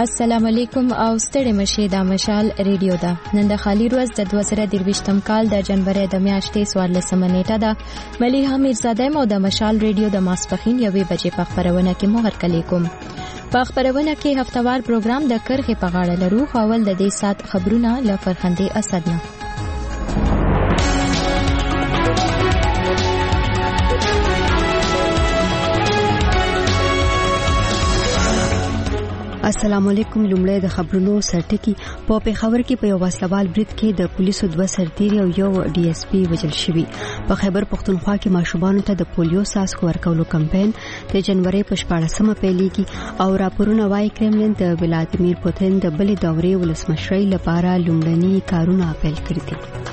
السلام علیکم او ستړي مشه د مشال ریډیو دا نن د خالی ورځ د 2023م کال د جنوري د میاشتې 14 نیټه ده مليحه میرزاده مو د مشال ریډیو د ماسپخین 1 بجې په خبرونه کې مو هرکلی کوم په خبرونه کې هفتوار پروګرام د کرخه په غاړه لرو اول د دې سات خبرونه ل فرخندې اسد نه السلام علیکم لومړی د خبرونو سرټکی په پیښور کې په یو وسلوال برید کې د پولیسو 2 سرتیري او یو ډي اس پی وژل شوی په خیبر پختونخوا کې ماشومانو ته د پولیو څاڅکو ورکولو کمپاین د جنوري په 14مه پیلېږي او راپورونه وايي کرملین د ولادیمیر پوتین د بلې دورې ولسمشرۍ لپاره لومړني کارونه پیل کړي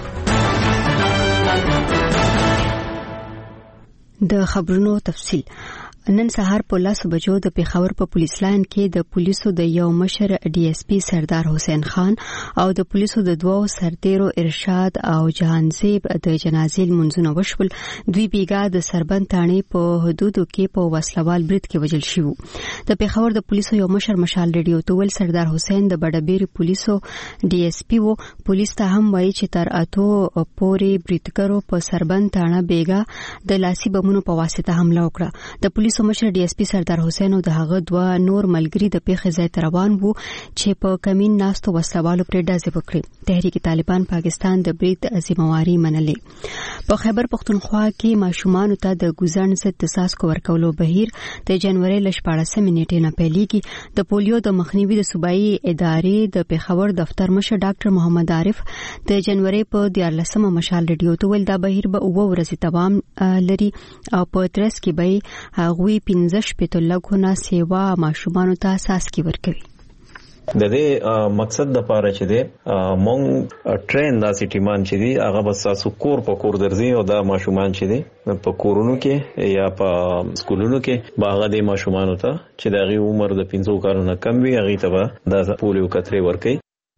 دي د خبرونو تفصیل نن سهار په 10 بجو د پیښور په پولیس لاین کې د پولیسو د یو مشر ډي اس پی سردار حسین خان او د پولیسو د 2 سرتیرو ارشاد او جهانزیب د جنازې منځونه وشول دوی بیګا د سربند تاڼې په حدودو کې په وسلوال برید کې وژل شو د پیښور د پولیسو یو مشر مشال ریډیو تول سردار حسین د بډبیر پولیسو ډي اس پی وو پولیس ته هم وایي چې تر اتو پورې بریدګرو په سربند تاڼه بیګا د لاسي بمونو په واسطه حمله وکړه د پولیسو مشر ډي اس پی سردار حسین او دغه 2 نور ملګری د پیښې ځای ته روان وو چې په کمین ناستو وسلوالو پر ډزې وکړې تحریک طالبان پاکستان د برید ذمہواری منلې په خیبر پختونخوا کې ماشومان ته د ګوزن ضد د څاڅکو ورکولو بهیر د جنوري ل 14 نیټې نه پیلېږي د پولیو د مخنیوي د صوبایي ادارې د پیښور دفتر مشر ډاکټر محمد عارف د جنوري په 14مه مشال ریډیو ته ول دا بهیر به 2 ورځې دوام لري او په ترڅ کې به هغوی 15 شپته لګونه سیوا ماشومانو ته اساس کې ورکوي د دې مقصد د پاره چې دی مونږ ټرین د سټیمان چې دی هغه بس تاسو کور په کور درځي او دا ماشومان چې دی په کورونو کې یا په سکولونو کې باغ د ماشومانو ته چې دغه عمر د 15 کالو نه کم وي هغه ته د پولیو کترې ورکوي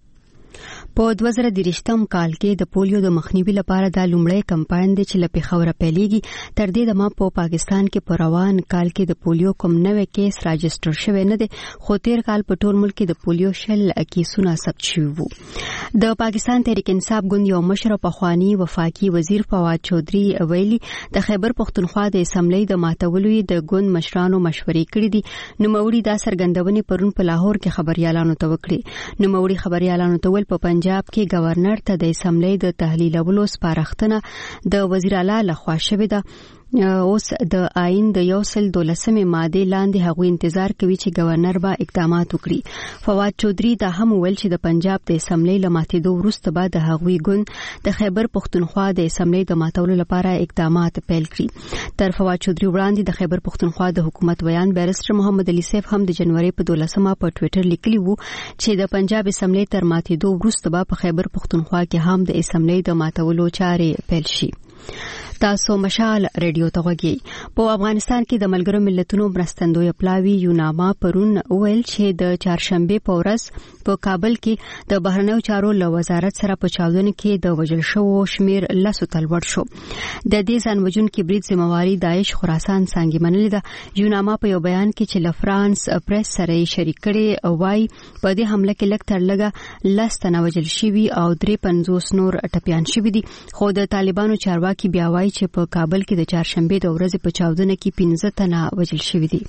په 2023م کال کې د پولیو د مخنیوي لپاره د لومړی کمپاین دی چې لپاره خبره پیلېږي تر دې دمه په پاکستان کې په روان کال کې د پولیو کوم نوې کیس راجستر شوی نه دی خو تیر کال په ټول ملک کې د پولیو شل کیسونه ثبت شوي وو د پاکستان تحریک انصاف ګوند یو مشر په خواني وفاقي وزیر فواد چودري ویلي د خیبر پختونخوا د اسمبلی د ماتولو د ګوند مشرانو مشورې کړې دي نوموړي دا څرګندونې پرون په لاهور کې خبريالانو ته وکړي نوموړي خبريالانو ته ول په پنجاب کې گورنر ته د اسمبلی د تحلیلولو سپارښتنه د وزیر اعلی لخوا شوې ده اوس د آئین د 112 ماده لاندې هغوی انتظار کوي چې گورنر به اقدامات وکړي فواد چودري دا هم ویل چې د پنجاب د اسمبلی لماتېدو وروسته به د هغوی ګوند د خیبر پختونخوا د اسمبلی د ماتولو لپاره اقدامات پیل کړي تر فواد چودري وړاندې د خیبر پختونخوا د حکومت ویان بیرسټر محمد علي سیف هم د جنوري په 12مه په ټوئیټر لیکلی وو چې د پنجاب اسمبلی تر ماتېدو وروسته به په خیبر پختونخوا کې هم د اسمبلی د ماتولو چارې پیل شي تاسو مشال ریډیو ته غوږی په افغانستان کې د ملګرو ملتونو مرستندوی پلاوی یوناما پرون ویل چې د چهارشنبه په ورځ په کابل کې د بهرنیو چارو له وزارت سره په چاودنه کې د وژل شوو شمیر لسو تل ور شو د دې ځانوژن کې برید ذمہواری داعش خراسان څنګه منلې ده یوناما په یو بیان کې چې لفرانس پریس سره شریک کړي او وايي په دې حمله کې لږ تر لږه لستنه وژل شوی او 350 نور ټپيان شوی دي خو د طالبانو چارواکي بیا وايي چې په کابل کې د چهارشنبه د ورځې په چاودنه کې 15 تنه وژل شوي دي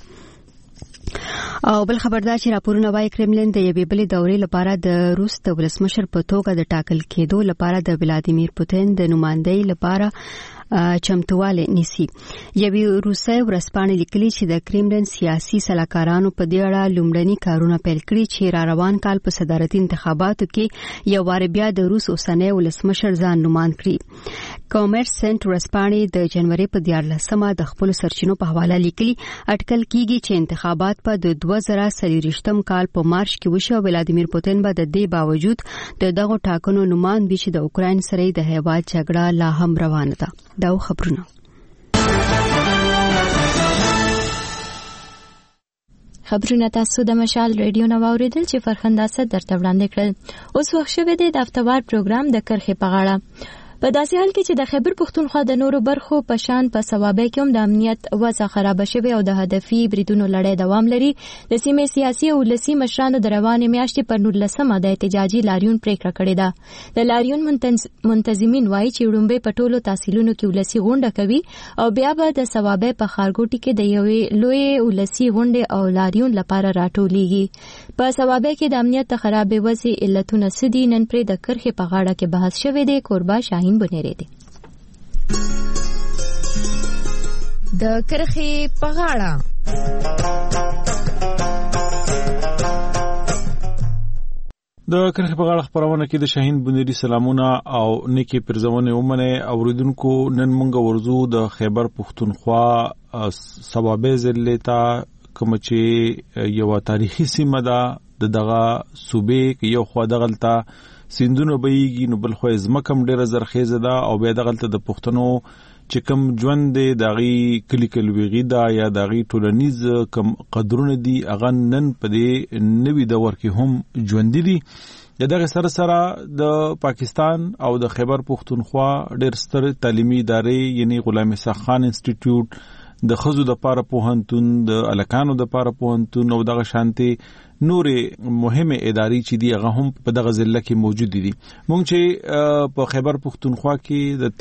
او بل خبردار چې راپورونه وايي کرملین د یوې بلې دورې لپاره د روس د ولسمشر په توګه د ټاکل کېدو لپاره د ولادیمیر پوتین د نمائندګۍ لپاره چمتواله نیسی یوې روسي ورسپانې لیکلي چې د کرملین سیاسي سلاکارانو په دې اړه لومړني کارونه پیل کړي چې را روان کال په صدارتي انتخاباتو کې یو وار بیا د روس اوسنی ولسمشر ځان نومان کړي کامرس سنت ورسپانې د جنوري په 14مه د خپل سرچینو په حواله لیکلي اټکل کیږي چې انتخابات په 2023م کال په مارچ کې وشي او ولادیمیر پوتین به د دې باوجود د دغه ټاکنو نومان دي چې د اوکراین سره د هیواد جګړه لا هم روانه ده دا خبرونه خبرونه تاسو د مشال ریډیو نو اوریدل چې فرخنده سره درته وړاندې کړل اوس وخت شوه د هفتوار پروګرام د کرخه په غاړه په داسې حال کې چې د خیبر پښتونخوا د نورو برخو په شان په صوابۍ کې هم د امنیت وضع خراب شوه او د هدفي بریدونو لړۍ دوام لري. د سیمې سیاسي او ولسي مشرانو د روانې میاشتې پر 19مه د احتجاجي لاریون پریکړه کړې ده. د لاریون منتظمین وایي چې وړاندې په ټولو تحصیلونو کې ولسي غونډه کوي او بیا به د صوابۍ په ښارګوټي کې د یوې لوی ولسي غونډې او لاریون لپاره راټولیږي. په صوابۍ کې د امنیت خرابې وضع علتونه سدي نن پرې د کرخې په غاړه کې بحث شوی دی. کوربا شاهین بنيري دي د کرخې په غاړه. د کرخې په غاړه خبرونه کې د شاهین بنيري سلامونه او نیکی پرځونه ومنه اوریدونکو. نن مونږ ورزو د خیبر پښتونخوا صوابۍ ضلع ته کوم چې یو تاریخي سیمه ده دغه صوبې کې یو خو دغلطه سیندونو بېږي نو بل خو زمکم ډیره زرخیزه ده او بیا دغلطه د پښتنو چې کوم ژوند دی دغه کلی کلويغي دا یا دغه ټولنیز کم قدرونه دي اغه نن په دې نوې دور کې هم ژوند دي. دغه سره د پاکستان او د خیبر پښتونخوا ډېر ستر تعلیمي ادارې یعنی غلام اسحاق خان انسټیټیوټ د خزو د پاره پوهنتون د الکانو د پاره پوهنتون او دغه شانتي نورې مهمه ادارې چې دی هغه هم په دغه ضلع کې موجود دي. مونږ چې په خیبر پښتونخوا کې د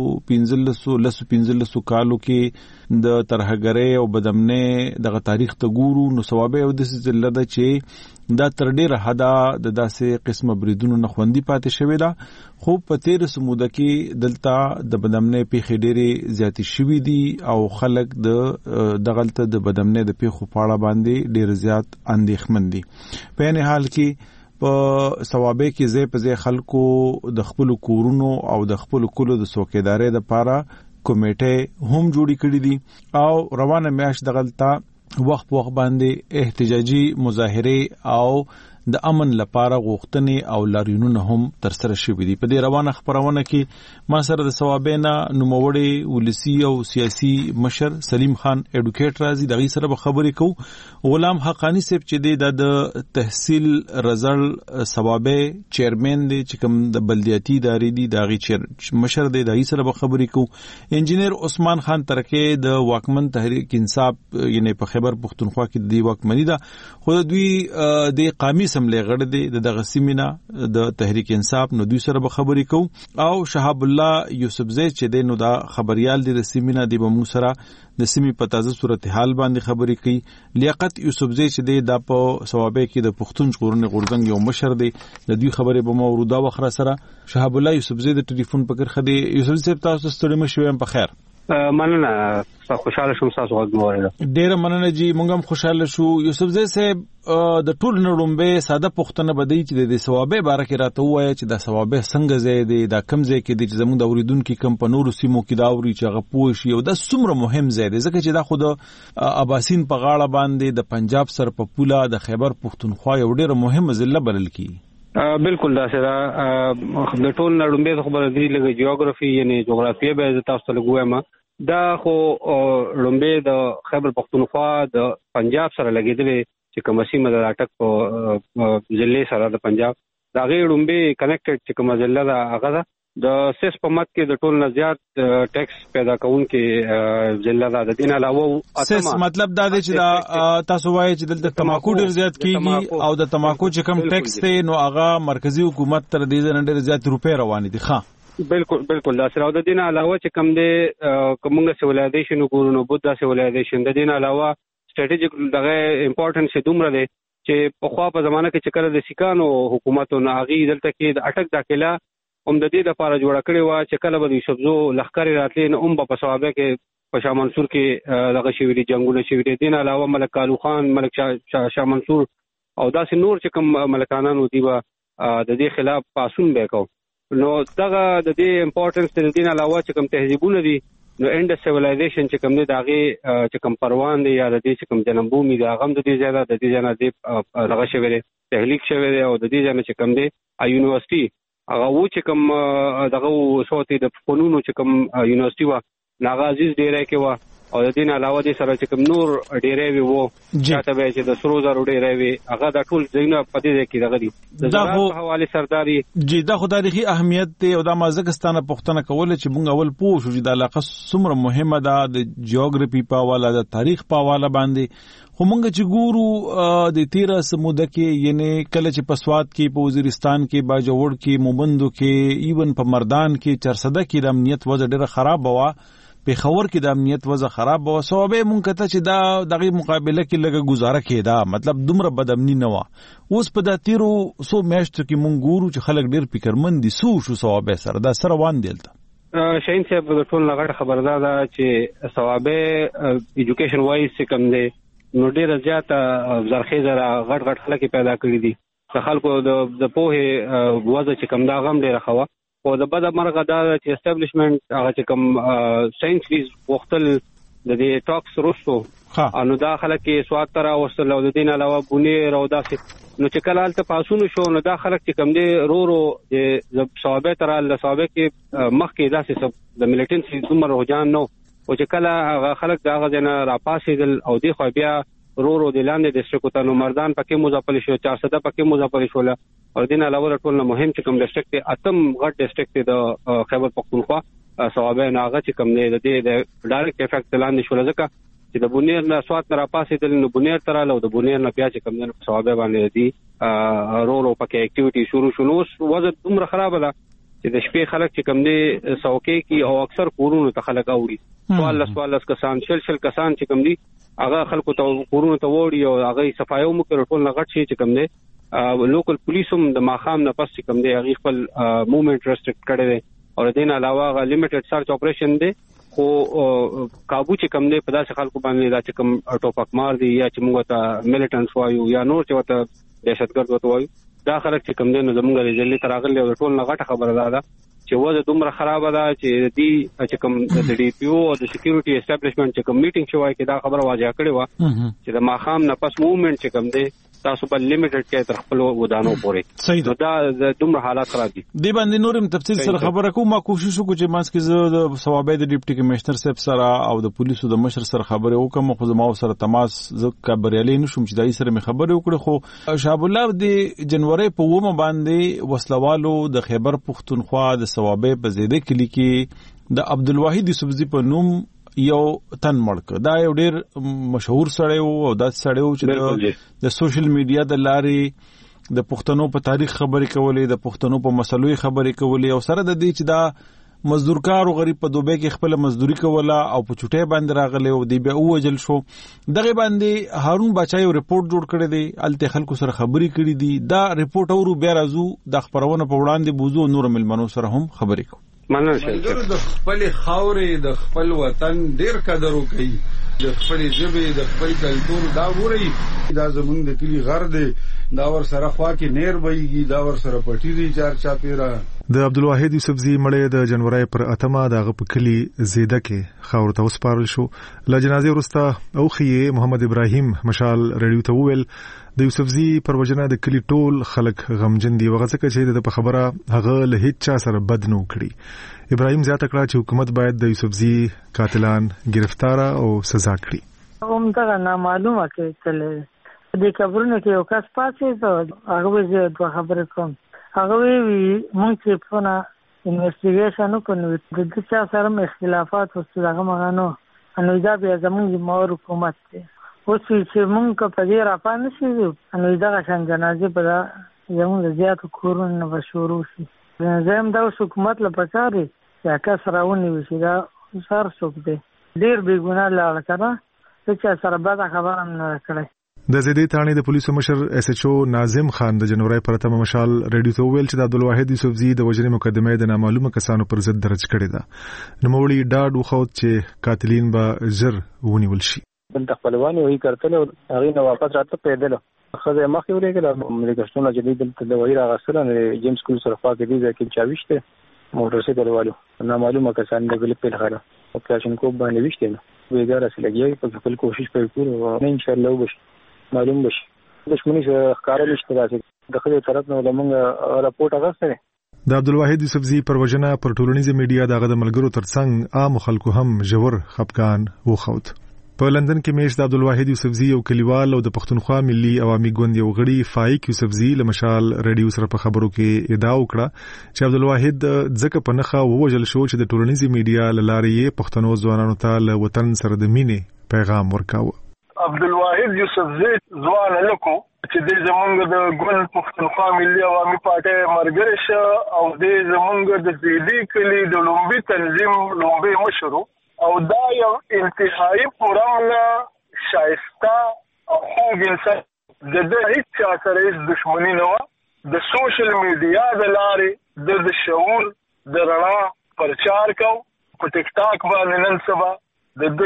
13 کالو کې د ترهګرۍ او بدامنۍ دغه تاریخ ته ګورو نو صوابۍ او د ضلع د چې دا تر ډیره حدا د داسې قسمه بریدونو نه خوندي پاتې شوی دا. خو په 13 موده کې دلته د بدامنۍ پیښې ډیره زیاتې شوې دي او خلک د دغلطه د بدامنۍ د پیښو په اړه باندې ډیر زیات اندېښمن دي. په نه حال کې په صوابۍ کې ځای په ځای خلکو د خپل کورونو او د خپل کولو د څوکیدارۍ لپاره کمیټې هم جوړې کړې دي او روانه میاشت دغلطه وخت باندې احتجاجي مظاهره او د امن لپاره غوښتنې او لاریونونه هم تر سره شوې دي. په دې روانه خبرونه کې ما سره د صوابۍ نه نوموړی ولسی او سیاسي مشر سلیم خان اډوکیټ راځي دغه سره به خبرې کوو. غلام حقانی صاحب چې د تحصیل رزل صوابۍ چیرمن دی چې کوم د بلدیاتي ادارې دی دغه مشر دی دغه سره به خبرې کوو. انجینیر عثمان خان ترکه د واکمن تحریک انصاف یعنی په خیبر پښتونخوا کې د واکمنۍ ده خو دوی د قومي اسمبلی غړي دي د غسیمینا د تحریک انصاف نو دوی سره به خبرې کوو. او شهاب الله یوسفزی چې د نو دا خبريال دي د سیمینا دی به مو سره د سیمې په تازه صورتحال باندې خبرې کوي. لیاقت یوسفزی چې د په صوابۍ کې د پښتون ژغورنې غورځنګ یو مشر دی د دوی خبرې به مو ورودا وخره سره. شهاب الله یوسفزی د ټلیفون په کرخه دی. یوسفزی صاحب تاسو ستړي مشوم په خیر. مننه خوشاله شوم تاسو غوړل. ډیره مننه جی مونږ هم خوشاله شو. یوسفزی صاحب د ټول نړومبه ساده پښتنه بدی چې د صوابۍ باره کې راته وایي چې د صوابۍ څنګه ځای دی دا کم ځای کې دی چې زموږ د اوریدونکو کم په نورو سیمو کې دا اوري چې هغه پوه شي او دا څومره مهم ځای دی ځکه چې دا خود اباسین په غاړه باندې د پنجاب سر په پوله د خیبر پښتونخوا یو ډیره مهمه ضلع بلل کی. بالکل دا سره د ټول نړومبه خبره دی لږه جیوګرافي یعنی جغرافیه به تاسو ته لګوم. دا خو لومبه د خیبر پښتونخوا د پنجاب سره لګیدلې چې کومه سیمه د اټک په ضلع سره د پنجاب دا غیر لومبه کنیکټډ چې کومه ضلع دا هغه د سیس په مت کې د ټول نه زیات ټیکس پیدا کوونکې ضلع دا د دین علاوه سیس مطلب دا دی چې دا تاسو وایي چې دلته تماکو ډیر زیات کیږي او د تماکو چې کوم ټیکس ته نو هغه مرکزی حکومت تر دې نه ډیر زیات روپے روان دي. ښه بالکل دا سره د دین علاوه چې کوم د کومه سیویلایزیشن وګورو بودا سیویلایزیشن د دین علاوه سټریټیجیک دغه امپورټنس دومره دی چې په خوا په زمانه کې چې کله د سیکانو حکومتونو هغه دلته کې د اټک داخله هم د دې لپاره جوړ کړی و چې کله به یوسفزو لخر راتلین په صوابۍ کې په شاه منصور کې دغه شویلي جنگونه شویلي. دین علاوه ملک کالو خان ملک شاه منصور او داسې نور چې کوم ملکانانو دی و د دې خلاف پاسون وکاو. نو دغه د دې امپورټنس د دین علاوه چې کوم تهذیبونه دي نو انډ سیویلایزیشن چې کوم دی داغه چې کوم پروان دی یا د دې چې کوم جنمبومي دی هغه د دې زیاده د دې جنا دی دغه شویلي تحلیق شویلي او د دې جنا چې کوم دی یونیورسيټي هغه و چې کوم دغه صوتي د فنونو چې کوم یونیورسيټي و ناغازیز ډیره کې و او د دین علاوه د سره چې کوم نور ډیرې وو چاته به چې د سرو زرو ډیرې وي هغه د ټول ځینې په دې کې دغه دي د زراعت په حواله سرداري جی دا خو تاریخي اهمیت ته او د مازګستانه پښتنه کول چې موږ اول پوه شو چې د علاقه څومره مهمه ده د جیوګرافي په حواله د تاریخ په حواله باندې خو موږ چې ګورو د 13 سموده کې یعنی کله چې په سواد کې په وزیرستان کې باجوړ کې مومندو کې ایون په مردان کې چرسده کې د امنیت وضع ډیره خراب وه په خور کې د امنیت وضع خراب وو سبب مونږ کته چې دا دغه مقابله کې لګه گزاره کېدا مطلب دومره بدامنی نه و اوس په د تیرو سو میاشتو کې مونږ ګورو چې خلک ډیر فکرمند دي سو شو سبب سره دا سره وان دلته شاین صاحب د ټول لغړ خبردار ده چې ثوابه ایجوکیشن وایز کم دی نو ډیر زیات زرخیزه غټ خلک پیدا کړی دي خلکو د پوهه وضع چې کم دا غم ډیر خوا او د بده مرغه دا چې اسټابلیشمنت هغه چې کوم ساينس فیز وختل د دې ټاکس روسو انو دا خلک کې سواد تر اوسل او د دین علاوه بونې رو داسې نو چې کله الته پاسونو شو نو دا خلک چې کوم دي رو د صحابه تر له صحابه کې مخ کې داسې سب د ملیټنسي دومره روجان نو او چې کله هغه خلک دا غزنه را پاسېدل او دی خو بیا رو د لاندې ډیسټریکټ ته نو مردان پکې مزاپل شو 400 پکې مزاپل شو او دین علاوه ټول مهم چې کوم ډیسټریکټ اتم غټ ډیسټریکټ د خیبر پختونخوا صوابه ناغه چې کوم دی د ډایرکټ افیکټ لاندې شو لکه چې د بونیر نه سواد نه راپاسېدل نو بونیر تر له د بونیر نه بیا چې کوم دی صوابه باندې دی رو پکې اکټیویټي شروع شو وضع دومره خراب ده چې د شپې خلک چې کوم دی سوکې کی او اکثر کورونو ته خلک اوړي سوال کسان شل کسان چې کوم دی هغه خلکو ته کورونو ته وړي او هغه صفایو مو کړ ټول غټ شي چې کوم دی لوکل پولیسوم د ماخام نه پس چې کوم دی هغه خپل موومېنټ ریسټریکټ کړی دی او دین علاوه غا لیمیټډ سرچ اپریشن دی خو کابو چې کوم دی په داسې خلکو باندې دا چې کوم ټوپک مار دی یا چې موږ ته میلیټنټس وایو یا نور چې وته دهشتګرد وته وایو دا خلک چې کوم دی نو زموږ د ځلې تراغلي او ټول غټه خبره ده چې وځه دومره خراب ده چې دی چې کوم د ډي پی او د سکیورټي اسټابلیشمنت چې کوم میټینګ شوی کې دا خبره واضح کړې و چې د ماخام نه پس موومېنټ چې کوم دی تاسو په لیمیټډ کې تر خپل ودانو پورې نو دا د دومره حالات خراب دي دی باندې نورم تفصیل سره خبره کوم ما کوشش وکړم چې مانس کې زه د ثوابه د ډیپټي کمشنر صاحب سره او د پولیسو د مشر سره خبره وکم خو زما سره تماس زه کبريالي نشم چې دای سره مې خبره وکړه خو شعب الله د جنوري په ومه باندې وسلوالو د خیبر پختونخوا د ثوابه په زیده کلی کې د عبدالواحد یوسفزی په نوم یو تن مړک دا یو ډیر مشهور سړی او دا سړی چې د سوشل میډیا د لارې د پښتنو په تاریخ خبرې کولې د پښتنو په مسلوي خبرې کولې او سره د دې چې دا مزدورکار او غریب په دوبه کې خپل مزدوري کوله او په چټي باندې راغله او دی بیا اوجل شو دغه باندې هارون بچای ریپورت جوړ کړی دی الته خلکو سره خبرې کړې دي دا ریپورت اورو بیا راځو د خبرونه په وړاندې بوزو نور ملمنو سره هم خبرې کوو منځ د خپل خاورې د خپل وطن ډیر قدر وکړي د خپل ژبې د خپل کلتور دا ووري دا زمونږ د کلی غر دی دا ور سره خوا کې نیر وایي دا ور سره پټی دی چار چاپیرا د عبدالواحد یوسفزی مړی د جنوري پر اتمه دغه په کلی زیده کې خاور ته وسپارل شو ل جنازې ورسته او خي محمد ابراهیم مشال ریډیو ته ویل د یوسفزی پر وجنه د کلی ټول خلک غمجن دي وغځکه چې د په خبره هغه له هیڅ چا سره بد نه کړی ابراهیم زیاته کړه چې حکومت باید د یوسفزی قاتلان گرفتار او سزا کړي همدغه نامعلومه کې تللی د قبرونو کې یو کس پاتې ته هغه زه دوه خبرې کوم هغه وی مونږ چې په انویسټیګیشن وکړو د دې چا سره اختلافات وسو هغه مغانو انو دا بیا زموږ مور حکومت دی اوس چې مونږ په دې را پانه شي انو دا څنګه جنازه په زموږ زیات کورونه بشورو شي زم دا حکومت له پچاري چې کس راونی وشي دا سر څوک دی ډیر بې ګناه لاړ کړه چې سره بعد خبر هم نه کړی د زیدې تانی د پولیسو مشر اس ایچ او ناظم خان د جنوري پر اتمه مشال ریډیو ته ویل چې د عبدالواحد یوسفزی د وجنې مقدمه د نامعلومه کسانو پر ضد درج کړې ده نوموړي ډاډ وخوت چې قاتلین به زر ونیول شي بل خپلوان وی کړتل هغه نو واپس راته پیدل خزه مخ یو لګل امریکاستونه جدید د وایره غسرن جیمز کول سره خوا کې دي چې چاويشته موټر سایکل والو نامعلومه کسان د بل په خاله او کلاشینکوف باندې وشته نو ویګار سره لګي په خپل کوشش کوي او ان شاء الله وبش معلوم بشي دښمنی ښکارا نشته راځي د خپل طرف نو لمنګ راپورټ اغسته د عبدالواحد یوسفزي پر وژنه پر ټولنیزه میډیا دغه د ملګرو ترڅنګ عام خلکو هم ژور خفګان وښود. په لندن کې میش د عبدالواحد یوسفزي یو کلیوال او د پښتونخوا ملي عوامي ګوند یو غړي فائق یوسفزي له مشال رادیو سره په خبرو کې ادعا وکړه چې عبدالواحد ځکه په نخښه ووژل شو چې د ټولنیزه میډیا له لارې یې پښتنو ځوانانو ته له وطن سره د مینې پیغام ورکاوه. عبدالواحد یوسفزي ځوان لکو چې د زمونږ د ګوند پښتونخوا ملي عوامي پارټي مرګري شه او د زمونږ د زیدي کلی د لومبي تنظیم لومبي مشرو او دا یو انتهایی پرامنه شایسته او خوږ انسان د هیڅ چا سره هیڅ دښمني نه وه. د سوشل میډیا د لارې د شعور د رڼا پرچار کو په ټیک ټاک باندې نن سبا د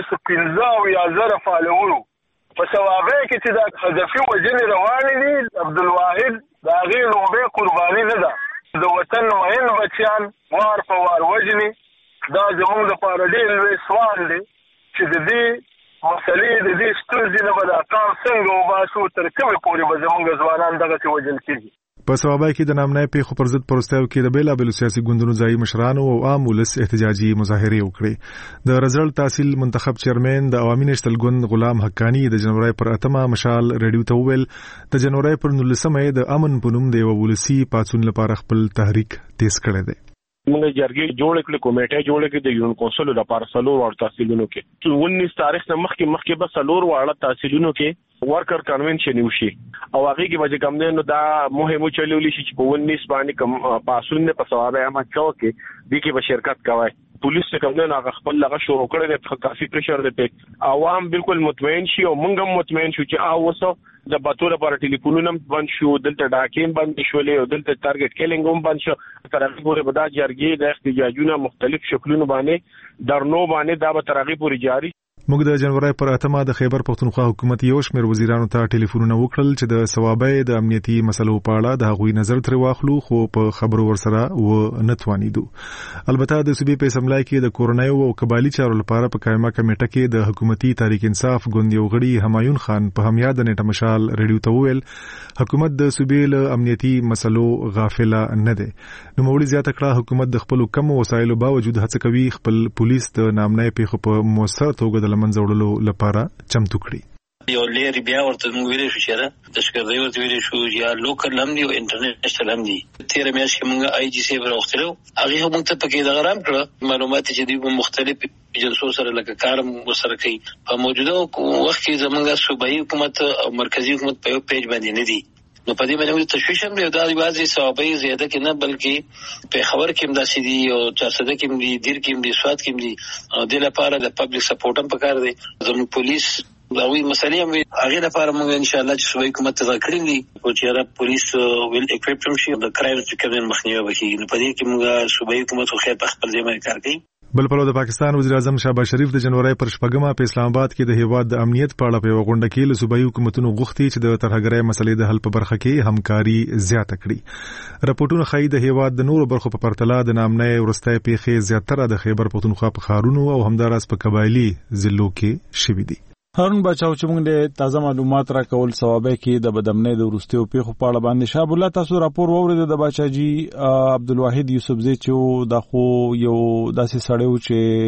15,000 فالوورو په ثوابه کې چې دا هدفي وجنې روانې دي. عبدالواحد د هغې لومبۍ قرباني نه ده. د وطن مهین بچیان وار په وار وجنې. دا زموږ لپاره ډېر لوی سوال دی چې د دې مسلې د دې ستونزې نه به دا کار څنګه وباسو، تر کومې پورې به زموږ ځوانان دغسې وژل کېږي. په ثوابه کې د نامنای پیښو پر ضد پروستیو کې د بیلابیلو سیاسي ګوندونو ځایي مشرانو او عام ولس احتجاجي مظاهرې وکړې. د رزلټ تحصیل منتخب چیرمن د عوامي نشتل ګوند غلام حقانی د جنوري پر 8 مشال رادیو ته وویل د جنوري پر 19 د امن په نوم د یو ولسی پاتون لپاره خپل تحریک تیز کړی دی. موږ جرګې جوړ کړې، کمیټه جوړ کړې د یون کونسل لپاره څلور وړ تحصیلونو کې 19 تاریخ نه مخکې به څلور وړ تحصیلونو کې ورکر کنونشن وشي او هغه کې وجه کم نه دا مهمه چلولې شي چې په 19 باندې کم پاسون نه په ثوابه عمل کوي د کې به شرکت کوي. پولیس څخه کوم نه خپل لغه شروع کړی د کافي پریشر دی په عوام بالکل مطمئن شي او موږ هم مطمئن شو چې اوسه د باتوره پر ټلیفونونه بند شو، دلته ډاکین بند شولې او دلته ټارګټ کیلینګ هم بند شو. تر هغه پورې به دا جرګې د احتجاجونو مختلف شکلونو باندې درنو باندې دا به تر هغه پورې جاری. موږ د جنوري پر 8 د خیبر پښتونخوا حکومت یو شمېر وزیرانو ته ټلیفونونه وکړل چې د ثوابه د امنیتي مسلو په اړه د هغوی نظر تر واخلو، خو په خبرو ورسره و نه توانیدو. البته د صوبې په اسمبلی کې د کورونایو او قبایلی چارو لپاره په قائمه کمیټه کې د حکومتي تحریک انصاف ګوند یو غړي همایون خان په همیاد نیټه مشال رادیو ته وویل حکومت د صوبې له امنیتي مسلو غافله نه ده. نو مولوی زیاته کړه حکومت د خپل کم وسایلو باوجود هڅه کوي خپل پولیس د نامنای پیښو په موثر توګه د لمنځه وړلو لپاره چمتو کړي. یو لري بیا ورته موږ ویل شو چې د شکردوی ورته ویل شو یا لوکل هم دی او انټرنیشنل هم دی. 13 میاشتې کې موږ آی جی سی وروختلو هغه هم ته پکې د غرام کړ معلومات چې دی مختلف ایجنسو سره لکه کارم وسره کوي. په موجوده وخت کې زمونږ صوبایي حکومت او مرکزی حکومت په یو پیج باندې نه دي. نو په دې باندې تشویش هم دی دا بعضي ثوابي زیاده کې نه بلکې په خبر کې هم داسې دي او چارسده کې هم دي، دیر کې هم دي، سواد کې هم دي. د لپاره د پبلک سپورټ هم پکار دی. زموږ پولیس دا وی مسلې هم هغه لپاره موږ ان شاء الله چې صوبایي حکومت ته کړی دي او چې را پولیس ویل اکویپډ شي د کرایم څخه مخنیوي وکړي. نو په دې کې موږ صوبایي حکومت خو خیر په خپل ځای باندې کار کوي. بل په د پاکستان وزیر اعظم شهباز شریف د جنوري پر 8 په اسلام آباد کې د هیواد د امنیت په اړه په غونډه کې له صوبایي حکومتونو غوښتي چې د ترهګرۍ مسلې د حل په برخه کې همکاري زیاته کړي. راپورټونه ښیي د هیواد د نورو برخو په پرتله د نامنۍ ورستۍ پیښې زیاتره د خیبر پښتونخوا په ښارونو او همداراز په قبایلی ضلعو کې شوي دي. هارون بچاو چې موږ د تازه معلومات راکول ثوابه کې د بدامنۍ د ورستیو پیښو په اړه باندې شاه الله تاسو راپور واورید د بچاجي عبدالواحد یوسفزي چې د خو یو داسې سړیو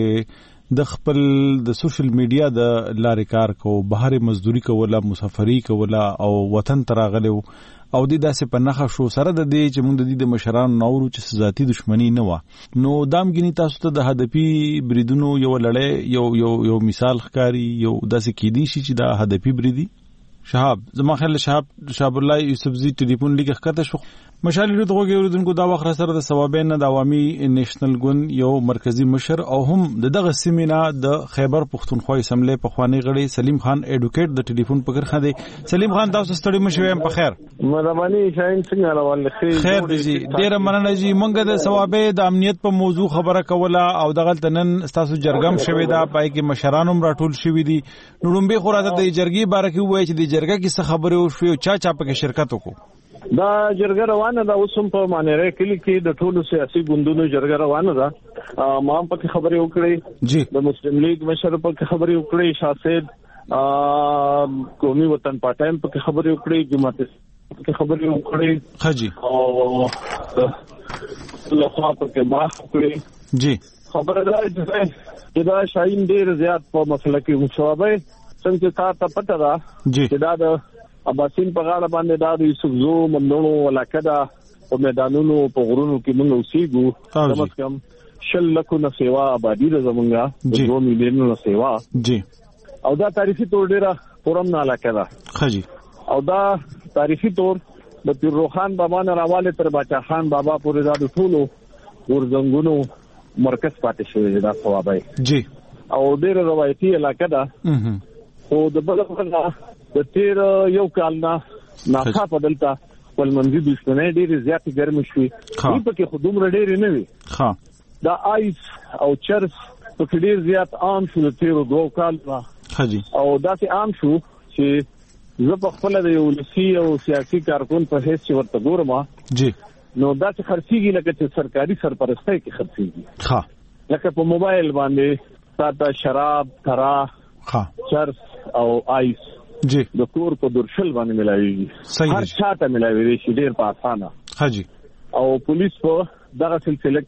چې د خپل د سوشل میډیا د لارې کار کو، بهر مزدوري کوله، مسافري کوله او وطن تراغلو او د داسې په نخښه شو سره د دې چې موږ د دې د مشرانو نورو چې ذاتي دښمنی نه و. نو دامګنی تاسو ته د هدفي بریدونو یو لړۍ یو مثال ښکاری یو داسې کېدی شي چې دا هدفي بریدي. شهاب زما خیال شهاب الله یوسفزي ټلیفون لیک ښکته شو مشال له دغه اوریدونکو دا وخت سره د ثوابین د عوامي نېشنل ګوند یو مرکزی مشر او هم دغه سیمینا د خیبر پښتونخوا اسمبلی په خواني غړي سلیم خان اډوکیټ د ټلیفون پکړ خده. سلیم خان تاسو ستړي مشوي په خیر مدامني شاین څنګه روان خیر دي ډیر مننه جی مونږ د ثوابې د امنیت په موضوع خبره کوله او دغه تنن تاسو جرګم شوي دا پای کې مشرانو راټول شوي دي. نو لومبي خوراته د جرګي باره کې وایي چې د جرګه کې څه خبره وشوي او چا پکې شرکت وکړو. دا جرګه روانه ده اوس هم په مانیره کلی کې د ټولو سیاسي ګوندونو جرګه روانه ده. ما هم پکې خبرې وکړې جی د مسلم لیگ مشر پکې خبرې وکړې، شاسد قومي وطن پارټي هم پکې خبرې وکړې، جماعت پکې خبرې وکړې حاجی لخوا په باخ کړی جی خبره ده چې دا شاین ډیر زیات په مسله کې مصابه څنګه تاسو پته ده چې دا د اباسین په غاړه باندې دا د یوسفزو مندونو علاقه ده په میدانونو په غرونو کې موږ اوسېږو کم از کم 100 لکه نه سیوا آبادی ده زمونږه 2 میلیون نه سیوا جی او دا تاریخي تور ډیره پورم نه علاقه ده خجی او دا تاریخي تور د پیر روخان بابا نه راواله تر باچا خان بابا پورې دا د ټولو ورزنګونو مرکز پاتې شوی دا ثوابای جی او ډیره روایتي علاقه ده او د بلغه د تیر یو کال نه ناخا بدلتا ول منځي دښمنۍ ډېری زیات ګرم شوي په کې خودم ډېری نه وي دا آیس او چرس په کې ډېر زیات عام شو د تیر 2 کال او دا چې عام شو چې زه په خپل د یو لسی او سیاسي کارکون په هیڅ ورته ګورم جی نو دا چې خرڅيږي لکه چې سرکاري سرپرستۍ کې خرڅيږي لکه په موبایل باندې ساده شراب ترا چرس او آیس جی د کور په درشل باندې ملایوي هر چاته ملایوي شي ډیر په اسانه حاجی او پولیس په دغه سلسله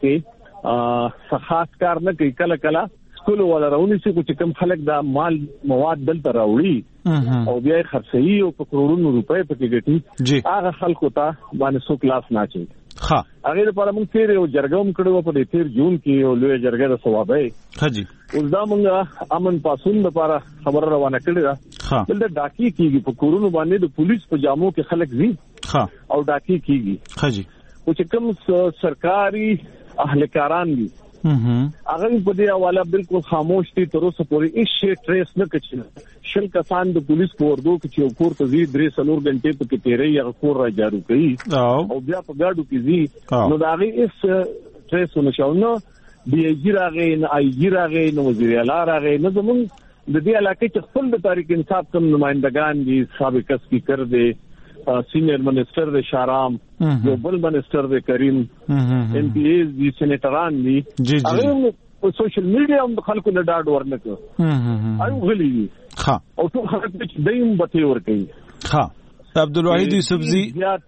کې خاص کار نه کوي کله کله سکول ولا راونی چې کوم خلک دا مال مواد دلته راوړي او بیا خرڅي او په کروڑونو روپۍ پکې ګټي هغه خلکو ته باندې سو کلاس نه چي هغه لپاره موږ تیر یو جرګوم کړو په دې تیر جون کې یو لوی جرګه د ثوابای حاجی اوس دا موږ امن پاسون لپاره خبر روانه کړی دا بل د ډاکی کیږي په کورونو باندې د پولیس په جامو کې خلک زی او ډاکی کیږي حاجی او چې کوم سرکاري اهلکاران دي هغه په دې حواله بالکل خاموش دي تر اوسه پورې هیڅ شی ټریس نه کړي شل کسان د پولیس په وردو کې چې کور ته زی 3 غنټې په کې تیرې یا کور را جارو کوي او بیا په ګاډو کې زی نو دا غي هیڅ ټریس نشو نو دی جیراغه نه ای جیراغه نو وزیر اعلی راغه نو زمون د دې علاقې چې خپل د تاریخ انصاف کوم نمائندگان دي سابق سپیکر دي سینئر منسٹر د شارام یو بل منسٹر د کریم ایم پی ایز دي سېنیټران دي هغه په سوشل میډیا هم خلکو له ډاډ ورنکو ایو غلي او ټول خلک چې دیم بته ور کوي عبدالواحد یوسفزی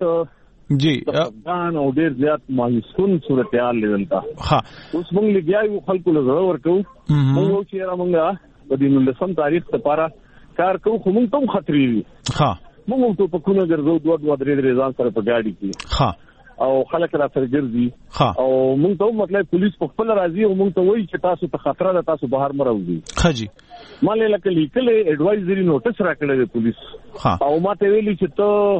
جی افغان او ډیر زیات مایوسکون صورتحال لیدلتا اوس موږ لګیاو خلکو له زړه ورکو موږ چې را موږ په دې 19 تاریخ لپاره کار کوو خو موږ ته خطرې موږ ته په کومه ګرځو 2-3 ځان سره په گاډي کې او خلک را سره ګرځي او موږ ته مطلب پولیس په خپل راځي او موږ ته وایي چې تاسو ته خطر ده تاسو بهر مروځي خجی مالې لکه لیکل اډوایزري نوټس راکړل دی پولیس او ماته ویلي چې ته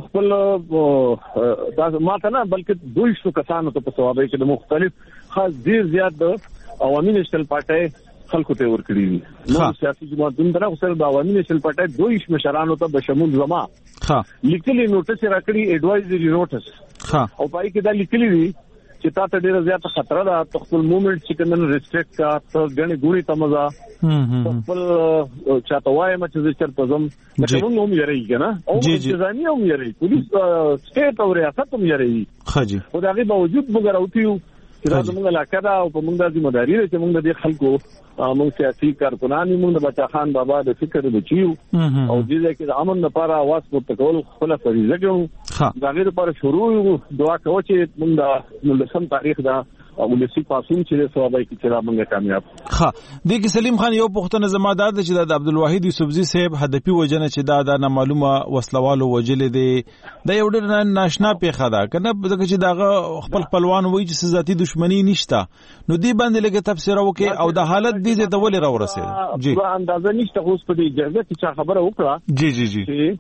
خپل تاسو ماته نه بلکې 200 کسانو ته په ثوابای کې مختلف خاص ډیر زیات عوامي نېشنل پارټي خلکو ته ورکړي نو سیاسي جماعتونو ته سره د عوامي نېشنل پارټي 200 مشرانو ته بشمول زما لیکلي نوټس راکړي اډوایزري نوټس او پای کې دا لیکلي دي چې تاسو ډیره زیات خطر ده خپل موومېنټ چې کنه ریسټریکټ کا ته غني ګوري تمزا خپل چاته وایم چې چرته زم لکه موږ هم یری کنه او ځاني هم یری پولیس سټیټ او ریاست هم یری خجی خو دا غي باوجود موږ راوتیو چې دا زموږ علاقه ده او په موږ د ذمہ داری چې موږ د خلکو موږ سیاسي کارکونان موږ د بچا خان بابا د فکر بچیو او دې کې د امن لپاره आवाज پورته کول خپل فریضه ګڼو دا غیر لپاره شروع دعا کوو چې موږ د 19 تاریخ دا ولسی پاسون چې ثوابای کې چې موږ کامیاب د کې سلیم خان یو پښتنه زمادار چې د عبدالواحد یوسفزی صاحب هدفي وجنه چې دا معلومه وسلوالو وجلې دی د یو ډېر ناشنا پیخه ده کنه چې دا خپل خپلوان وایي چې ذاتی دښمنی نشته نو دی باندې لګه تفسیر وکي او د حالت دي ته ولې را ورسېد جی په اندازه نشته اوس په دې جګړه کې خبره وکړه جی جی جی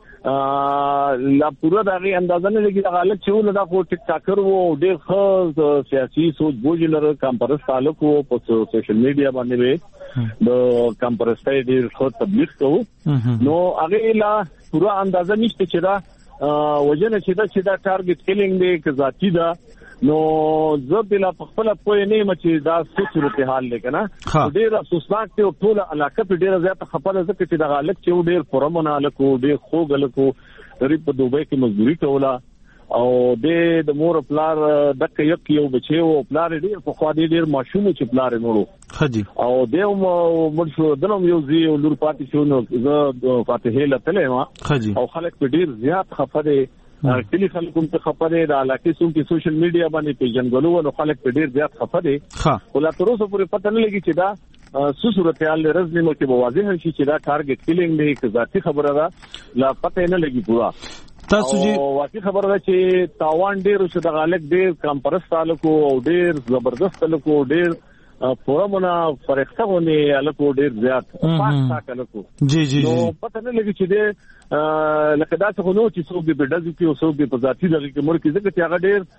لا پورا دغه اندازه نه لګي د حالت چې ول دا خو ټیک ټاکر وو ډېر ښه سیاسي سوچ بوجلر کمپرس تعلق وو په سوشل میډیا باندې د کمپرسټای ډېر ښه تبلیغ کوو نو هغه لا پورا اندازه نشته چې دا وجنه چې دا ټارګټ کیلینګ دی که ذاتی دا نو زه بلا خپل پوهه نه مچې دا څه صورتحال لیکنه ډېر افسوسناک ته ټول علاقه په ډېر زیات خپل ځکه چې د غالک چې ډېر پرمنه لکو ډېر خوګلکو غریب په دوبۍ کې مزدوري کوله او د مور پلار دک یو بچي او پلار ډېر په خوا ډېر ماشوم چې پلار نورو خجی او دیو مرشو دنم یو زی لور پاتې شو نو زه فاتحه لته ما خجی او خلک په ډېر زیات خفه دي کلی خلکو ته خبره د علاقې سو کې سوشل میډیا باندې پیژنګلو او خلک په ډیر زیات خبره ولا تر اوسه پورې پته نه لګي چې دا صورتحال رزمو کې واضح شي چې دا ټارګټ کیلینګ دی که ذاتی خبره ده لا پته نه لګي پورا تاسو جی واقعي خبره ده چې تاوان ډیر شو د غالک ډیر کم پرست تعلق او ډیر زبردست تعلق او ډیر فورمونه فرښتونه الکو ډیر زیات پاک تاکلکو جی جی نو پته نه لګي چې د لکه دا څه نو چې څوک به ډز کې او څوک به ذاتی دغه کې مړ کې ځکه چې هغه ډیر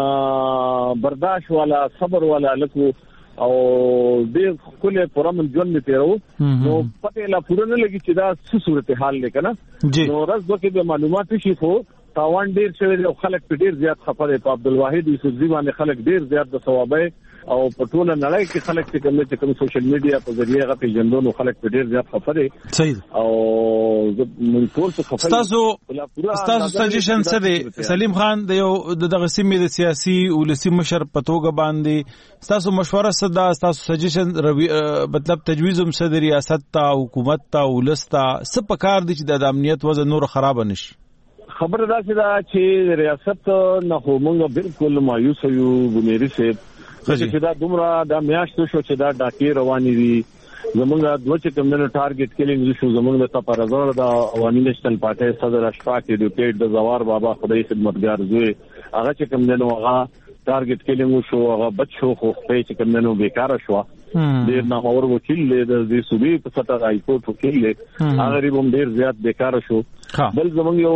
برداشت والا صبر والا الکو او ډیر کله پرمن ژوند تیرو نو پته لا پوره نه لګي چې دا څه صورتحال لیکنه نو راز دوی به معلومات شي خو تاوان ډیر شوی او خلک په ډیر زیات خبره په عبدالواحد یوسفزی باندې خلک ډیر زیات د ثوابه او په ټوله نړۍ کې خلک چې کوم سوشل میډیا په ذریعہ غو پیژندونو خلک په ډیر زیات خبره صحیح او من ټول څه خبره تاسو سجیشن څه دی سلیم خان د یو دغه سیمې د سیاسي ولسی مشر په توګه باندې تاسو مشوره صدا تاسو سجیشن مطلب تجویز هم صدر ریاست ته حکومت ته ولستا څه پکار دي چې د امنیت وضع نور خراب نشي خبره دا چې ریاست نه همغه بالکل مایوس یو ګمېری سي چې دا دومره د میاشتو شو چې دا ډاکې روانې دي زمونږ دوه چې کومنه ټارګټ کیلینګ شو زمونږ د تپرزور د عوامي نېشنل پارټي صدر اشفاق ایډوکیټ د زوار بابا خدای خدمتګار زوی هغه چې کومنه هغه ټارګټ کیلینګ شو هغه بچو خو په چې کومنه بیکاره شو ډیر نامور وکیل د دې صوبې په سطح راي کورټ وکیل هغه ریبوم ډیر زیات بیکاره شو بل زمونږ یو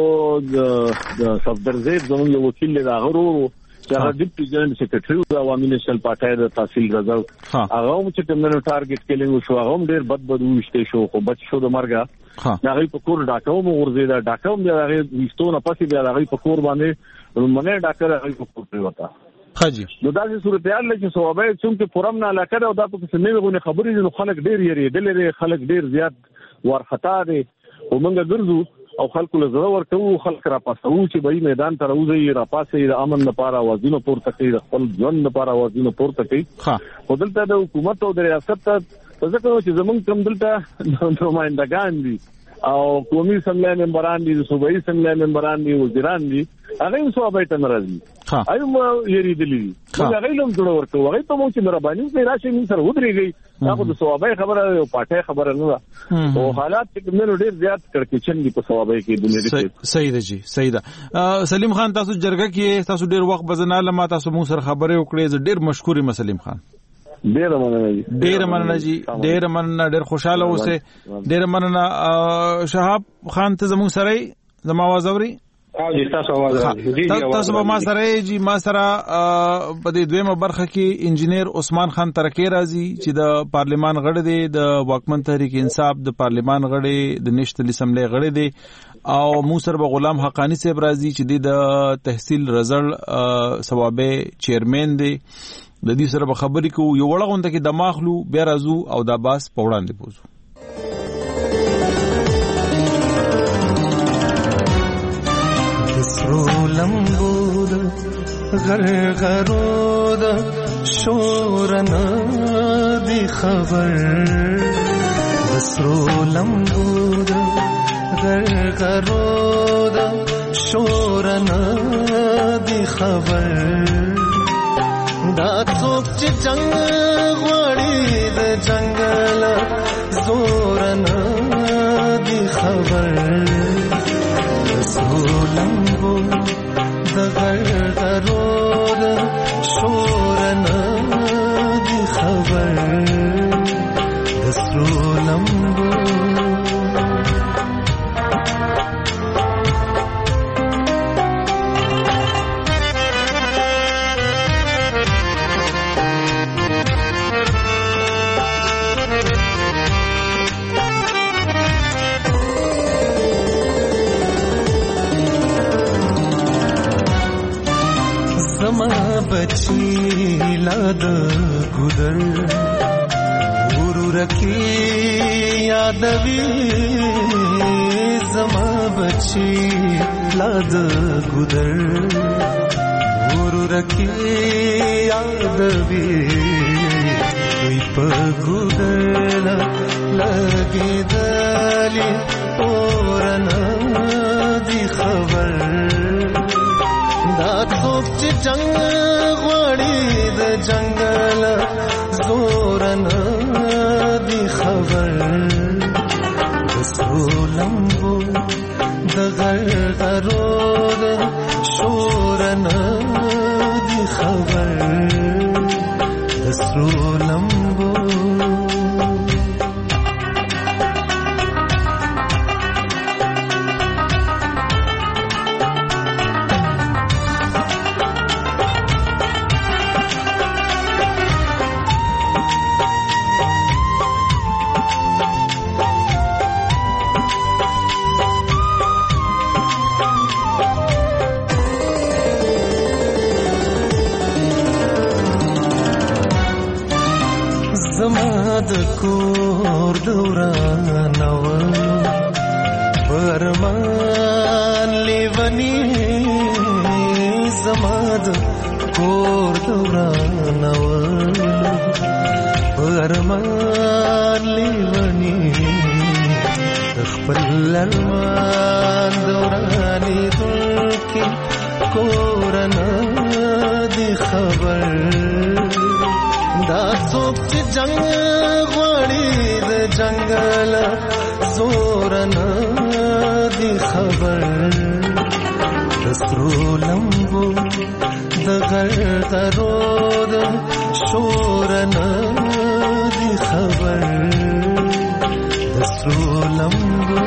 د صفدر زید زمونږ وکیل له غرو چې هغه ډیپټي جنرال سیکریټری د عوامي نېشنل پارټي د تحصیل رضا هغه هم چې کومنه ټارګټ کیلینګ شو هغه هم ډیر بد وشته شو خو بچ شو د مرګه هغه په کور ډاکو مو ورزیدا ډاکو هم هغه وستونه پسې بیا هغه په کور باندې منه ډاکټر هغه په کور پریوتا حاجی نو دا صورتحال چې صوابه چې پرم نه علاقه او دا په څه نه غوونه خبرې نو خلک ډیر یری دلې خلک ډیر زیات ورخطا دي ومنګه ګرځو او خلکو له زړه ورته خلک را پاسو چې به میدان ته راوځي را پاسې د امن لپاره وازونه پورته کوي خپل ژوند لپاره وازونه پورته کوي خودلته د حکومت او د ریاست ته ځکه چې زمونږ کوم دلته نمائندگان دي او قومي سملای ممبران دي صوبایي سملای ممبران دي وزیران دي هغه هم صوبای ته ناراضي ايوه یریدلی هغه لوم جوړ ورته هغه ته مو چې مهرباني وکړئ راشي موږ سره ودرېږئ هغه د صوبای خبره او پټه خبره نه او حالات چې موږ ډیر زیات کړکېچن دي په صوبای کې بنیادی صحیح ده جی صحیح ده سلیم خان تاسو جرګه کې تاسو ډیر وخت بزناله ما تاسو موږ سره خبرې وکړې ډیر مشکورې مسلیم خان ډیر مننه جی ډیر مننه ډیر خوشاله اوسه ډیر مننه شهاب خان ته زموږ سره زما आवाज اوري تاسو به ما سره جی ما سره په دې دویمه برخه کې انجینیر عثمان خان ترکی راځي چې د پارلیمان غړی دی د واکمن تحریک انصاف د پارلیمان غړی د نېشنل اسمبلی غړی دی او مو سره به غلام حقانی صاحب راځي چې د تحصیل رزل ثوابه چیرمن دی د دې سره به خبرې کوو یو وړغونده کې د ماخلو بیا راځو او د باس په وړاندې پوزو سرو لمبود غرغرود شورنا دی خبر سرو لمبود غرغرود شورنا دی خبر دا څوک چې جنگ غوړي د جنگل زور نه دی خبر سولمبو د غرغرود شور نه دی خبر د سولمبو बची लाद गुदर उरुरकी यादवी जमा बची लाद गुदर उरुरकी यादवी कोई पगुदर लगे दली और न दिखा خبر دا څوک چې جنگ غواړي د جنگل زور نه دی خبر د سرو لمبو د غرغرو د شور نه دی خبر د سرو لمبو د کور دورانو پرمان لیونی زماد کور دورانو پرمان لیونی خپل لرمان دورانی دلکی کورنا دی خبر دا څوک چې جنگ غواړي د جنگل زور نه دی خبر د سرو لمبو د غرغرو د شور نه دی خبر د سرو لمبو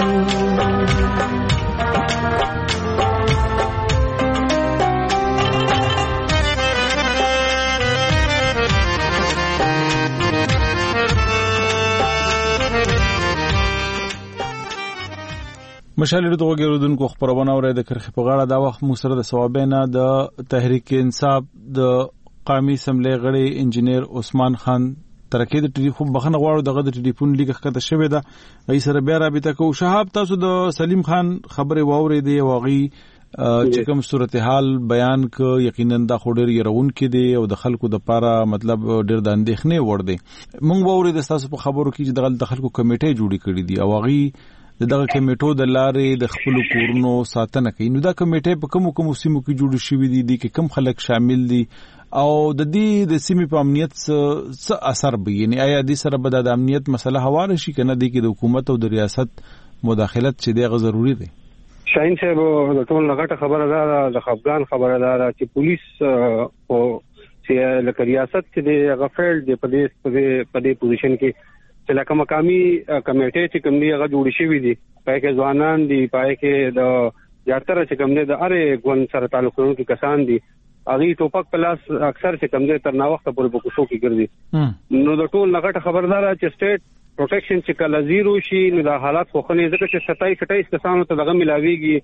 مشال ریډیو غوږیدونکو خبرونه اوري د کرخې په غاړه دا وخت مو سره د ثوابینا د تحریک انصاف د قومي سملې غړي انجنیر عثمان خان ترکه د ټلیفون بخنه غواړو دغه د ټلیفون لیک ښکته شوې ده ای سره بیا رابطه کو شهاب تاسو د سلیم خان خبره واوري دی واغي چې کوم صورتحال بیان ک یقینا د خوري يرون کې دی او د خلکو د پاره مطلب ډېر د اندېښنې ور دي مونږ واوري د تاسو په خبرو کې چې د خلکو کمیټه جوړی کړې دي او واغي دغه کمیټو د لارې د خپل کورونو ساتنه کوي نو دا کمیټه په کوم سیمو کې جوړ شوې دي کې کم خلک شامل دي او د دې د سیمې په امنیت څه اثر به یعنی آیا د سره به د امنیت مسله هواره شي کنه دي کې د حکومت او د ریاست مداخلت چې دغه ضروری دی شاهین صاحب د ټول لغټه خبره ده د خفغان خبره ده چې پولیس او چې لکه ریاست چې د غفل د پدې پوزیشن کې چې لکه مقامي کمیټې چې کوم دی هغه جوړ شوی دي پای کې ځوانان دي پای کې د یاتره چې کوم دی د اره ګون سره تعلق لرونکي کسان دي اغي ټوپک پلاس اکثر چې کوم دی تر نا وخت پورې په کوڅو کې ګرځي نو د ټول لغټه خبردار چې سټیټ پروټیکشن چې کله زیرو شي نو د حالات خو خنې ځکه چې 27 کسانو ته دغه ملاويږي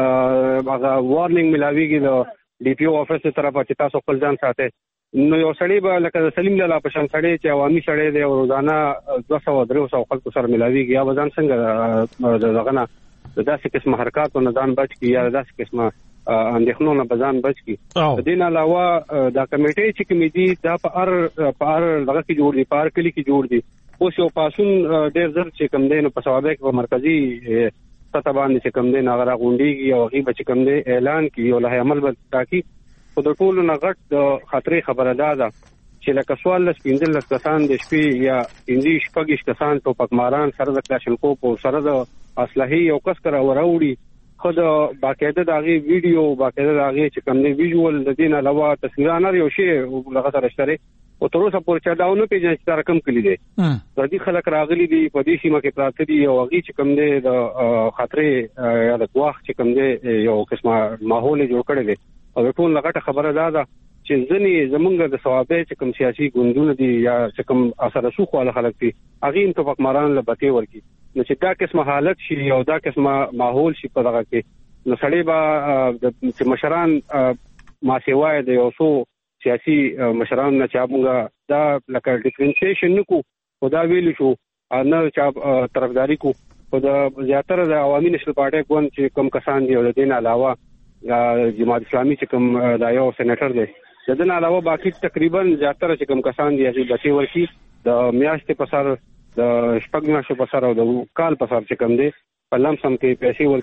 هغه وارنینګ ملاويږي د ډي پی او افیس طرفه چې تاسو خپل ځان ساتئ نو یو سړی به لکه سلیم لاله په شان سړی چې عوامي سړی دی او روزانه 200-300 خلکو سره ملاويږي یا وزن څنګه دغه نه داسې قسم حرکت او نظام بچ کی یا داسې قسمه اندېښنو نه بزان بچ کی د دین علاوه دا کمیټې چې کمیټي دا په ار دغه کې جوړ دي په ار کلی کې جوړ دي اوس یو پاسون ډېر زر چې کم دین په ثوابه کې په مرکزی سطح باندې چې کم دین هغه غونډيږي او هغه به چې کم دی اعلان کی او له عمل به تاکي خو د ټولو نه غټ د خطرې خبره ده چې لکه سوال لس 15 کسان د شپې یا 15 کسان ټوپک ماران سره د کلاشنکوف او سره د اسلحې او کس کرا وراوړي خو د باقاعده دغه ویډیو باقاعده دغه چې کوم دی ویژوال د دین علاوه تصویرانه یو شی لغه سره شته او تر اوسه پورې چا داونه پیژنې چې رقم کلی دی د دې خلک راغلي دي په دې سیمه کې پراته دي او هغه چې کوم دی د خطرې یا د غواخ چې کوم دی یو قسمه ماحول جوړ کړی دی او ټول لغټه خبره ده چې ځنی زمونږ د ثوابه چې کوم سیاسي ګوندونه دي یا چې کوم اثر رسوخ والا خلک دي هغه انتفاق ماران لبته ورکی نو چې دا قسمه حالت شي او دا قسمه ماحول شي په دغه کې نو سړی با چې مشران ما سیوای د یو څو سیاسي مشران نه چابونګه دا لکه ډیفرنشیشن نکو خدا ویل شو نه چا طرفداري کو خدا زیاتره د عوامي نشل پارټي کوم چې کوم کسان دي او د دین علاوه جماعت اسلامي چې کوم د یو سېنیټر دی د دین علاوه باقي تقریبا زیاتره چې کوم کسان دي چې بچي ورشي د میاشتې په سر د شپږ میاشتو په سر او د کال په سر چې کوم دی په لمسم کې پیسې ورکی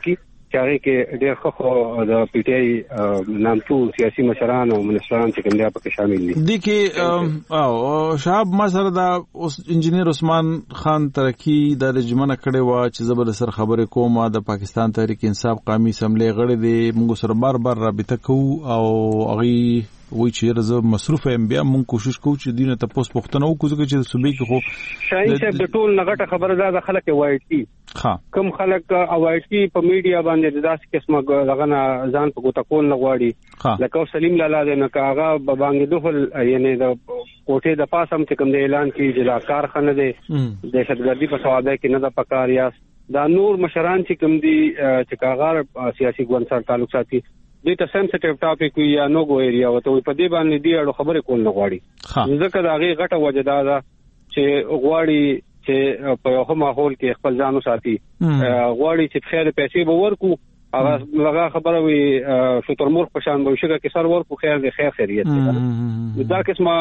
چاره کې ډېر خو د پی ټی آی نامتو سیاسي مشران او منسټران چې کوم پکې شامل دي. دي کې او شهاب ما سره دا انجینیر عثمان خان ترکی د رجمنه کړي وا چې زبر سر خبره کوم د پاکستان تحریک انصاف قومي اسمبلی غړي دي موږ سره بار رابطه کوو او اغي وی چې زه مصروف یم بیا مونږ کوشش کوو چې دینه ته پوس پختنه وکړو چې صوبې کې خو شاین صاحب د ټول نغټه خبره ده خلک وایي کم خلک اوایي په میډیا باندې داسې قسمه دغه ځان په ګوته کول نه غواړي لکه سلیم لالا د نه کاغه باندې دخل یعنی د کوټه د پاسم چې کوم د اعلان کې جلا کارخانه ده دهشتګردي په سواده کې نه د پکار یا دا نور مشران چې کوم دي چې کاغه سیاسي ګوند سره تعلق ساتي د ته سنسټیو ټاپک یا نو ګو ایریا وته په دې باندې دی اړه خبرې کول نه غواړي ځکه دا غي غټه وجدا ده چې غواړي چې په یو ماحول کې خپل ځانو ساتي غواړي چې خیر پیسې به ورکو هغه خبره وي شترمور په شان به شګه کې سر ورکو خیر دی خیر خیریت دی دا قسمه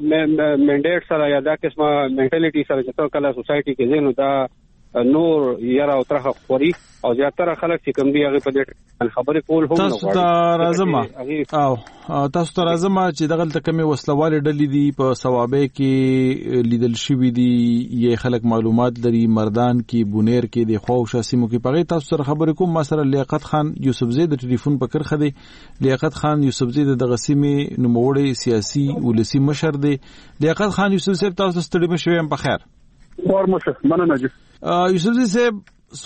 منډیټ سره یا دا قسمه منټالیټي سره چې کله سوسايټي کې زینو دا نور یرا او ترخه خوري او زیاتره خلک چې کوم دی هغه په دې خبرې کول هم نه غواړي. تاسو ته راځم چې دغه تکمه وسلواله ډلې دي په ثوابه کې لیدل شوی دي یې خلک معلومات لري مردان کې بونیر کې د خوښ سیمو کې پغې تاسو سره خبرې کوم مثلا لیاقت خان یوسفزی د ټلیفون په کرخه دی لیاقت خان یوسفزی د غسیمه نوموړی سیاسي ولسی مشر دی. لیاقت خان یوسفزی تاسو ستړي مشوي په خیر ورمشه مننه جی یوسفزی صاحب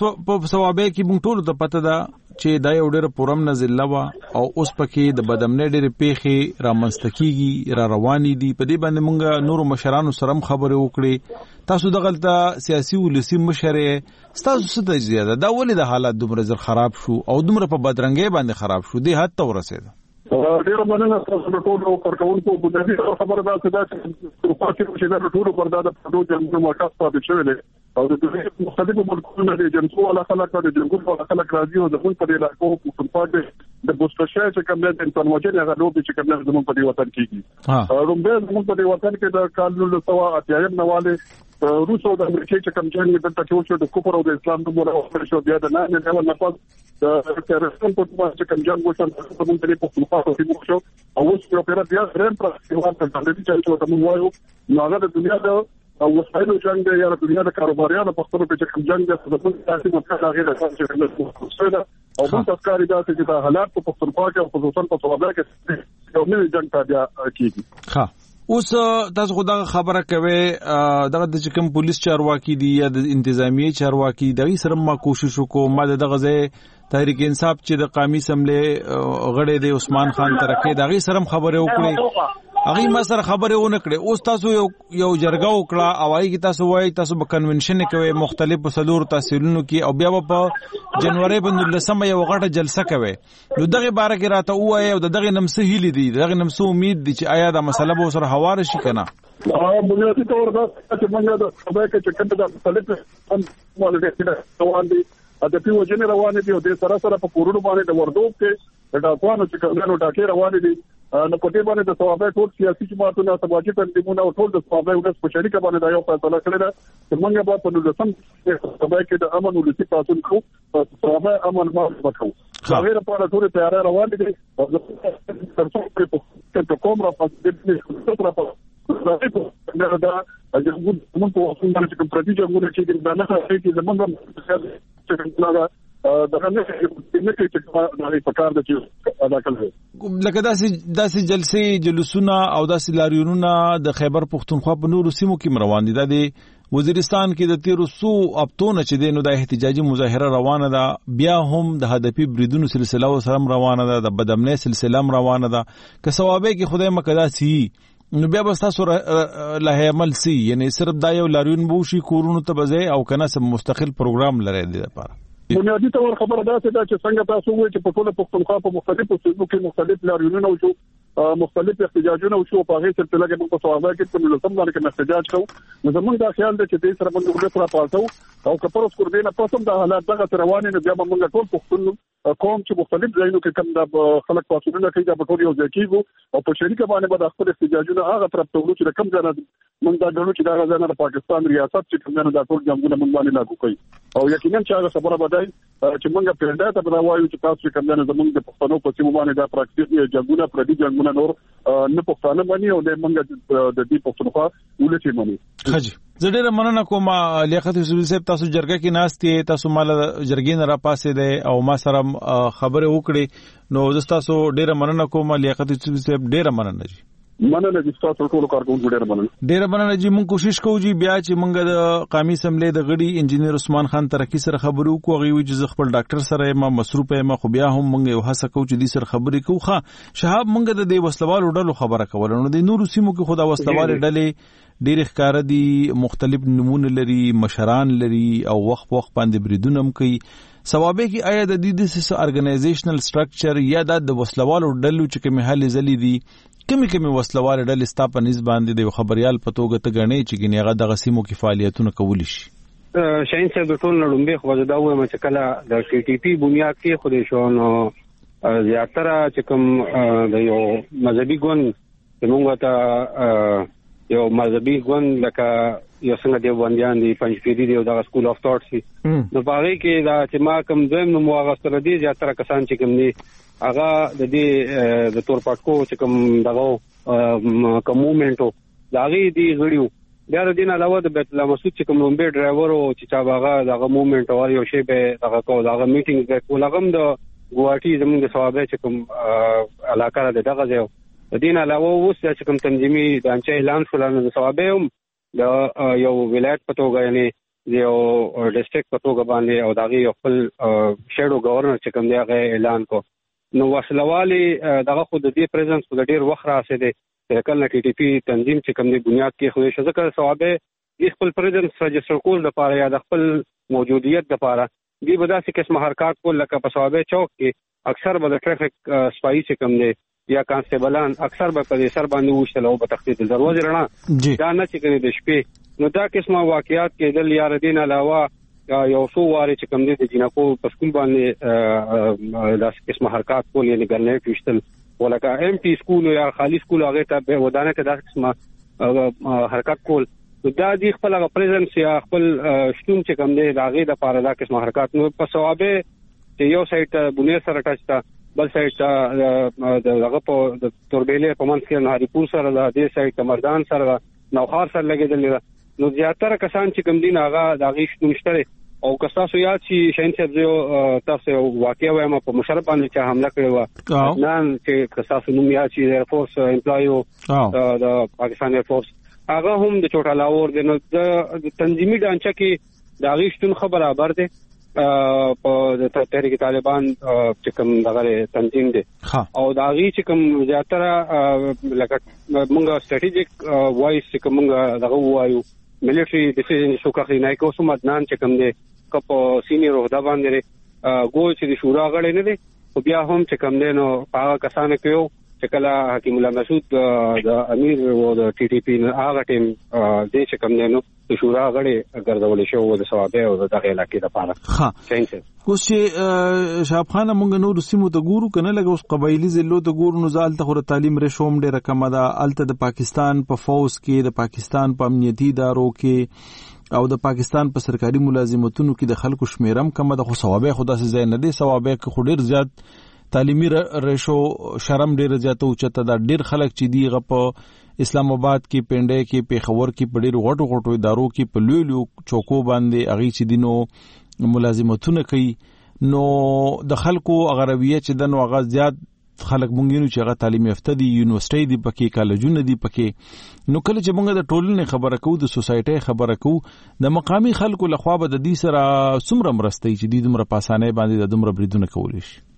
په ثوابه کې مونږ ټول ته پته ده چې دا یو ډېر پرم نزله وا او اوس پکې د بدامنې ډېر پیخي رامنستکیږي را رواني دي په دې باندې مونږ نور مشرانو سره خبرې وکړي تاسو دغلطه سیاسي ولسی مشره تاسو څه زیاده دا ولې د حالات دومره زر خراب شو او دومره په بدرنګي باندې خراب شو دې حد ته ورسېده. ډیر مننه تاسو ټول کارکونکو په دې خبره ده چې په پاتې چې دا ټول پردا د پدو جنګ موقعات پاتې شوی دی او د دې مختلفو ملکونو د جنسو ولا خلک د جنګو ولا خلک راځي او د خپل په علاقو په پاتې د بوستشه چې کوم د انفارمیشن هغه لوبي چې کوم زموږ په وطن کېږي رومبه زموږ په وطن کې د کال 1980 نواله روسو د امریکای چې کوم جنګ د تاسو شو د کوپر او د اسلام د مولا شو بیا د نه نه نه پات د ترڅم په توګه چې کوم جنګ وشو په موږ ته په خپل په شو او اوس په اپرا بیا رم پر استعمال ته د دې چې کوم وایو نو هغه د دنیا د او وسایلو جنگ یا د دنیا د کاروباریانو په خپل په چې کوم جنگ د خپل سیاسي مطلب هغه د څه او په تاسو دا چې د حالات په پښتونخوا کې او په وطن په توګه کې یو نوی جنگ ته بیا کیږي. ها اوس تاسو خدای خبره کوي دغه د کوم پولیس چارواکي دي یا د انتظامی چارواکي دغه سره ما کوشش وکړو ما دغه ځای تحریک انصاف چې د قومي اسمبلی غړي د عثمان خان ترکی دغه سره خبره وکړي هغه ما سره خبره ونه کړې اوس تاسو یو جرګه وکړه او هغه تاسو وایي تاسو په کنونشن کوي مختلف صدور تحصیلونو کې او بیا په جنوري په 19 یو غټه جلسه کوي نو دغه باره کې راته وایي او دغه نمسه هیلې دي دغه نمسه امید دي چې آیا دا مسله به سره حوار شي کنه. بنیادی طور دا چې موږ د خبرې کې چې د مختلف مولدې روان دي د پیو جن روان دي او د سره په کورونو باندې د وردوب کې د افغانو چې کومو ټاکي روان دي نو په دې باندې د ثوابه ټول سیاسي جماعتونو سماجي تنظیمونو او ټول د ثوابه ولس په شریکه باندې دا یو فیصله کړې ده چې موږ به په نولسم ثوابه کې د امن ولسی پاتون کو ثوابه امن ما وکړو هغه لپاره ټول تیار روان دي او ترڅو په کوم را پاتې دا دا جنګون موږ په واسطه باندې کوم پردي جنګونه چې د نه هغه زمونږ څنګه دغه نه چې کومه پکار د چې ادا کړل لکه داسې جلسونه او داسې لاریونونه د خیبر پختونخوا په نورو سیمو کې روان دي د وزیرستان کې د 1300 اپتون چې دینو د احتجاجي مظاهره روانه ده بیا هم د هدفي بریدونو سلسله سره روانه ده د بدامنې سلسله روانه ده که ثوابه کې خدای مقدس سي نو بیا بس تاسو له عمل سي یعنی صرف دا یو لاریون بوشي کورونو ته بځای او کنه سم مستقل پروګرام لري د لپاره بنیادی طور خبره ده چې څنګه تاسو وایي چې په ټول پښتونخوا په مختلفو صوبو کې مختلف لاریونونه او مختلف احتجاجونه او په هغه سلسله کې په ثوابه کې په لسم باندې کې احتجاج کوو نو زموږ دا خیال دی چې دې سره موږ ولې سره پاتو او کپروس کور دینه پسم د حالات دغه روانې نه بیا موږ ټول پښتون قوم چې مختلف ځایونو کې کوم د خلک پاسونه کوي د ټول یو ځای کېږو او په شریکه باندې به د خپل احتجاجونه هغه طرف ته ورو چې کوم ځای موږ دا ډول چې دا غزنه د پاکستان ریاست چې کوم ځای د ټول جنگونه موږ باندې لاګو کوي او یقینا چې هغه خبره بدای چې موږ پرنده ته راوایو چې تاسو کوم ځای زموږ د پښتنو په سیمه باندې دا پراکټیس جنگونه پردي جنگونه نور نه پښتانه باندې او د موږ د دې پښتونخوا ولې باندې حاجی زه ډېر مننه کوم لیاقت یوسف صاحب تاسو جرګه کې ناستې تاسو مال جرګې نه را پاسې ده او ما سره خبره وکړې نو زه تاسو ډېر مننه کوم لیاقت یوسف صاحب ډېر مننه جی مننه چې تاسو ټول کارکونکو ډېر مننه جی مونږ کوشش کوو جی بیا چې مونږ د قومي اسمبلی د غړي انجینیر عثمان خان ترکی سره خبرو کوو غوي چې خپل ډاکټر سره ما مصروف یم خو بیا هم مونږ یو هڅه کوو چې د سر خبرې کوو ښه شهاب مونږ د دې وسلوالو ډلو خبره کول نو د نورو سیمو کې خدا وسلوال ډلې ډېر ښکار دي مختلف نمونه لري مشران لري او وخت باندې بریدونه هم کوي سوابه کې آیا د دې ارګنایزیشنل سټرکچر یا د وسلوالو ډلو چې کومه حل زلي دي کومه وسلوال ډلې ستا په نسبت باندې د خبريال په توګه ته غنې چې ګنې هغه د غسیمو کې فعالیتونه کولی شي شاین صاحب د ټول نړمبه خو دا وایم چې کله د ټي ټي پی بنیاد کې خو دې شو نو زیاتره چې کوم د یو مذهبي ګوند موږ ته یو مذهبي ګوند لکه یو څنګه دی باندې دی پنځپيري دی د سکول اف ثاټ سي نو باغې کې دا چې ما کوم دویم نو واغستل دي زیاتره کسان چې کوم دي هغه د دې د تور پټکو چې کوم دغه کوم موومېنټو داغي دی غړیو بیا د دین علاوه د بیت الله مسعود چې کوم لومبه ډرایور او چې چا باغه دغه موومېنټ او یو شی به دغه کو دغه میټینګ د کولغم د ګواټي زموږ د ثوابه چې کوم علاقه ده دغه ځای د دین علاوه اوس چې کوم تنظیمي دانچه اعلان شول نو ثوابه هم د یو ولایت په توګه یعنی یو ډیسټریکټ په توګه باندې او دغه یو خپل شیډو گورنر چې کوم دی هغه اعلان کو نو وسلوالي دغه خود دې پریزنس په ډیر وخت راځي د کله ټي ټي پی تنظیم چې کوم دی بنیاد کې خو شې ځکه ثوابه د خپل پریزنس رجستر کول لپاره یا د خپل موجودیت لپاره دی بداسي قسم حرکت کول لکه په ثوابه چوک کې اکثر به د ټریفیک سپای چې کوم دی یا کانسټیبلان اکثر به په سر باندې وشتل او په تخته د دروازې رڼا دا نه چې کوي د شپې نو دا قسمه واقعیات کې د یار دین علاوه یو څو واره چې کوم دي د جنکو په سکول باندې دا قسمه حرکت کول یعنی ګرنیټ وشتل ولکه ام پی سکول یا خالی سکول هغه ته ودانه کې دا قسمه حرکت کول دا دی خپل پریزنس یا خپل شتون چې کوم دی دا غي د پاره دا قسمه حرکت نو په ثوابه چې یو سایت بنیر سره ټاچتا بل سایت دغه په د توربېلې په منځ کې نهاري پور سره د دې سایت مردان سره نوخار سره لګیدل نو زیاتره کسان چې کوم دین هغه د غیښ نشته او کساسو یاد شي شین صاحب یو تاسو واقعا وایم په مشرف باندې چې حمله کړې و نن چې کساسو نوم یاد شي ایر فورس امپلایو د پاکستان ایر فورس هغه هم د چوټا لاور د تنظیمي ډانچه کې د غیښتون خبره خبر ده په تحریک طالبان چې کوم دغه تنظیم دي او دا غي چې کوم زیاتره لکه موږ سټریټیجیک وایس چې کوم دغه وایو ملټری ډیسیژن شو کوي نه کوم مدنان چې کوم دي کپ سینیئر عہده باندې ګول چې د شورا غړي نه دي او بیا هم چې کوم دي نو هغه کسان کوي چې کله حکیم الله مسعود د امیر او د ټي ټي پی هغه ټیم د چې کوم دي نو د شورا غړي ګرځول شو د ثوابه او د علاقې لپاره ها اوس چې شاب خان موږ نور سیمو ته ګورو کنه لګ اوس قبایلی زلو ته ګورو نو زال ته تعلیم رشوم ډیره کم ده الته د پاکستان په فوز کې د پاکستان په امنیتي ادارو کې او د پاکستان په سرکاري ملازمتونو کې د خلکو شمیرم کم ده خو ثوابه خدا سي زین نه دي ثوابه خو ډیر زیات تعلیمي ریشو شرم ډیر زیات او چته دا ډیر خلک چې دی غپه اسلام آباد کې پنده کې پیښور کې په ډیر غټو غټو ادارو کې په لویلو چوکو باندې اغي چې دینو ملازمتونه کوي نو د خلکو اغرویه چې دنو هغه زیات خلک مونږ چې هغه تعلیم یافته دي یونیورسيټي دي پکې کالجونه دي پکې نو کله چې مونږ د ټولنې خبره کوو د سوسایټي خبره کوو د مقامي خلکو لخوا به د دې سره څومره مرستي چې د دومره پاسانه باندې د دومره بریدونه کولی شي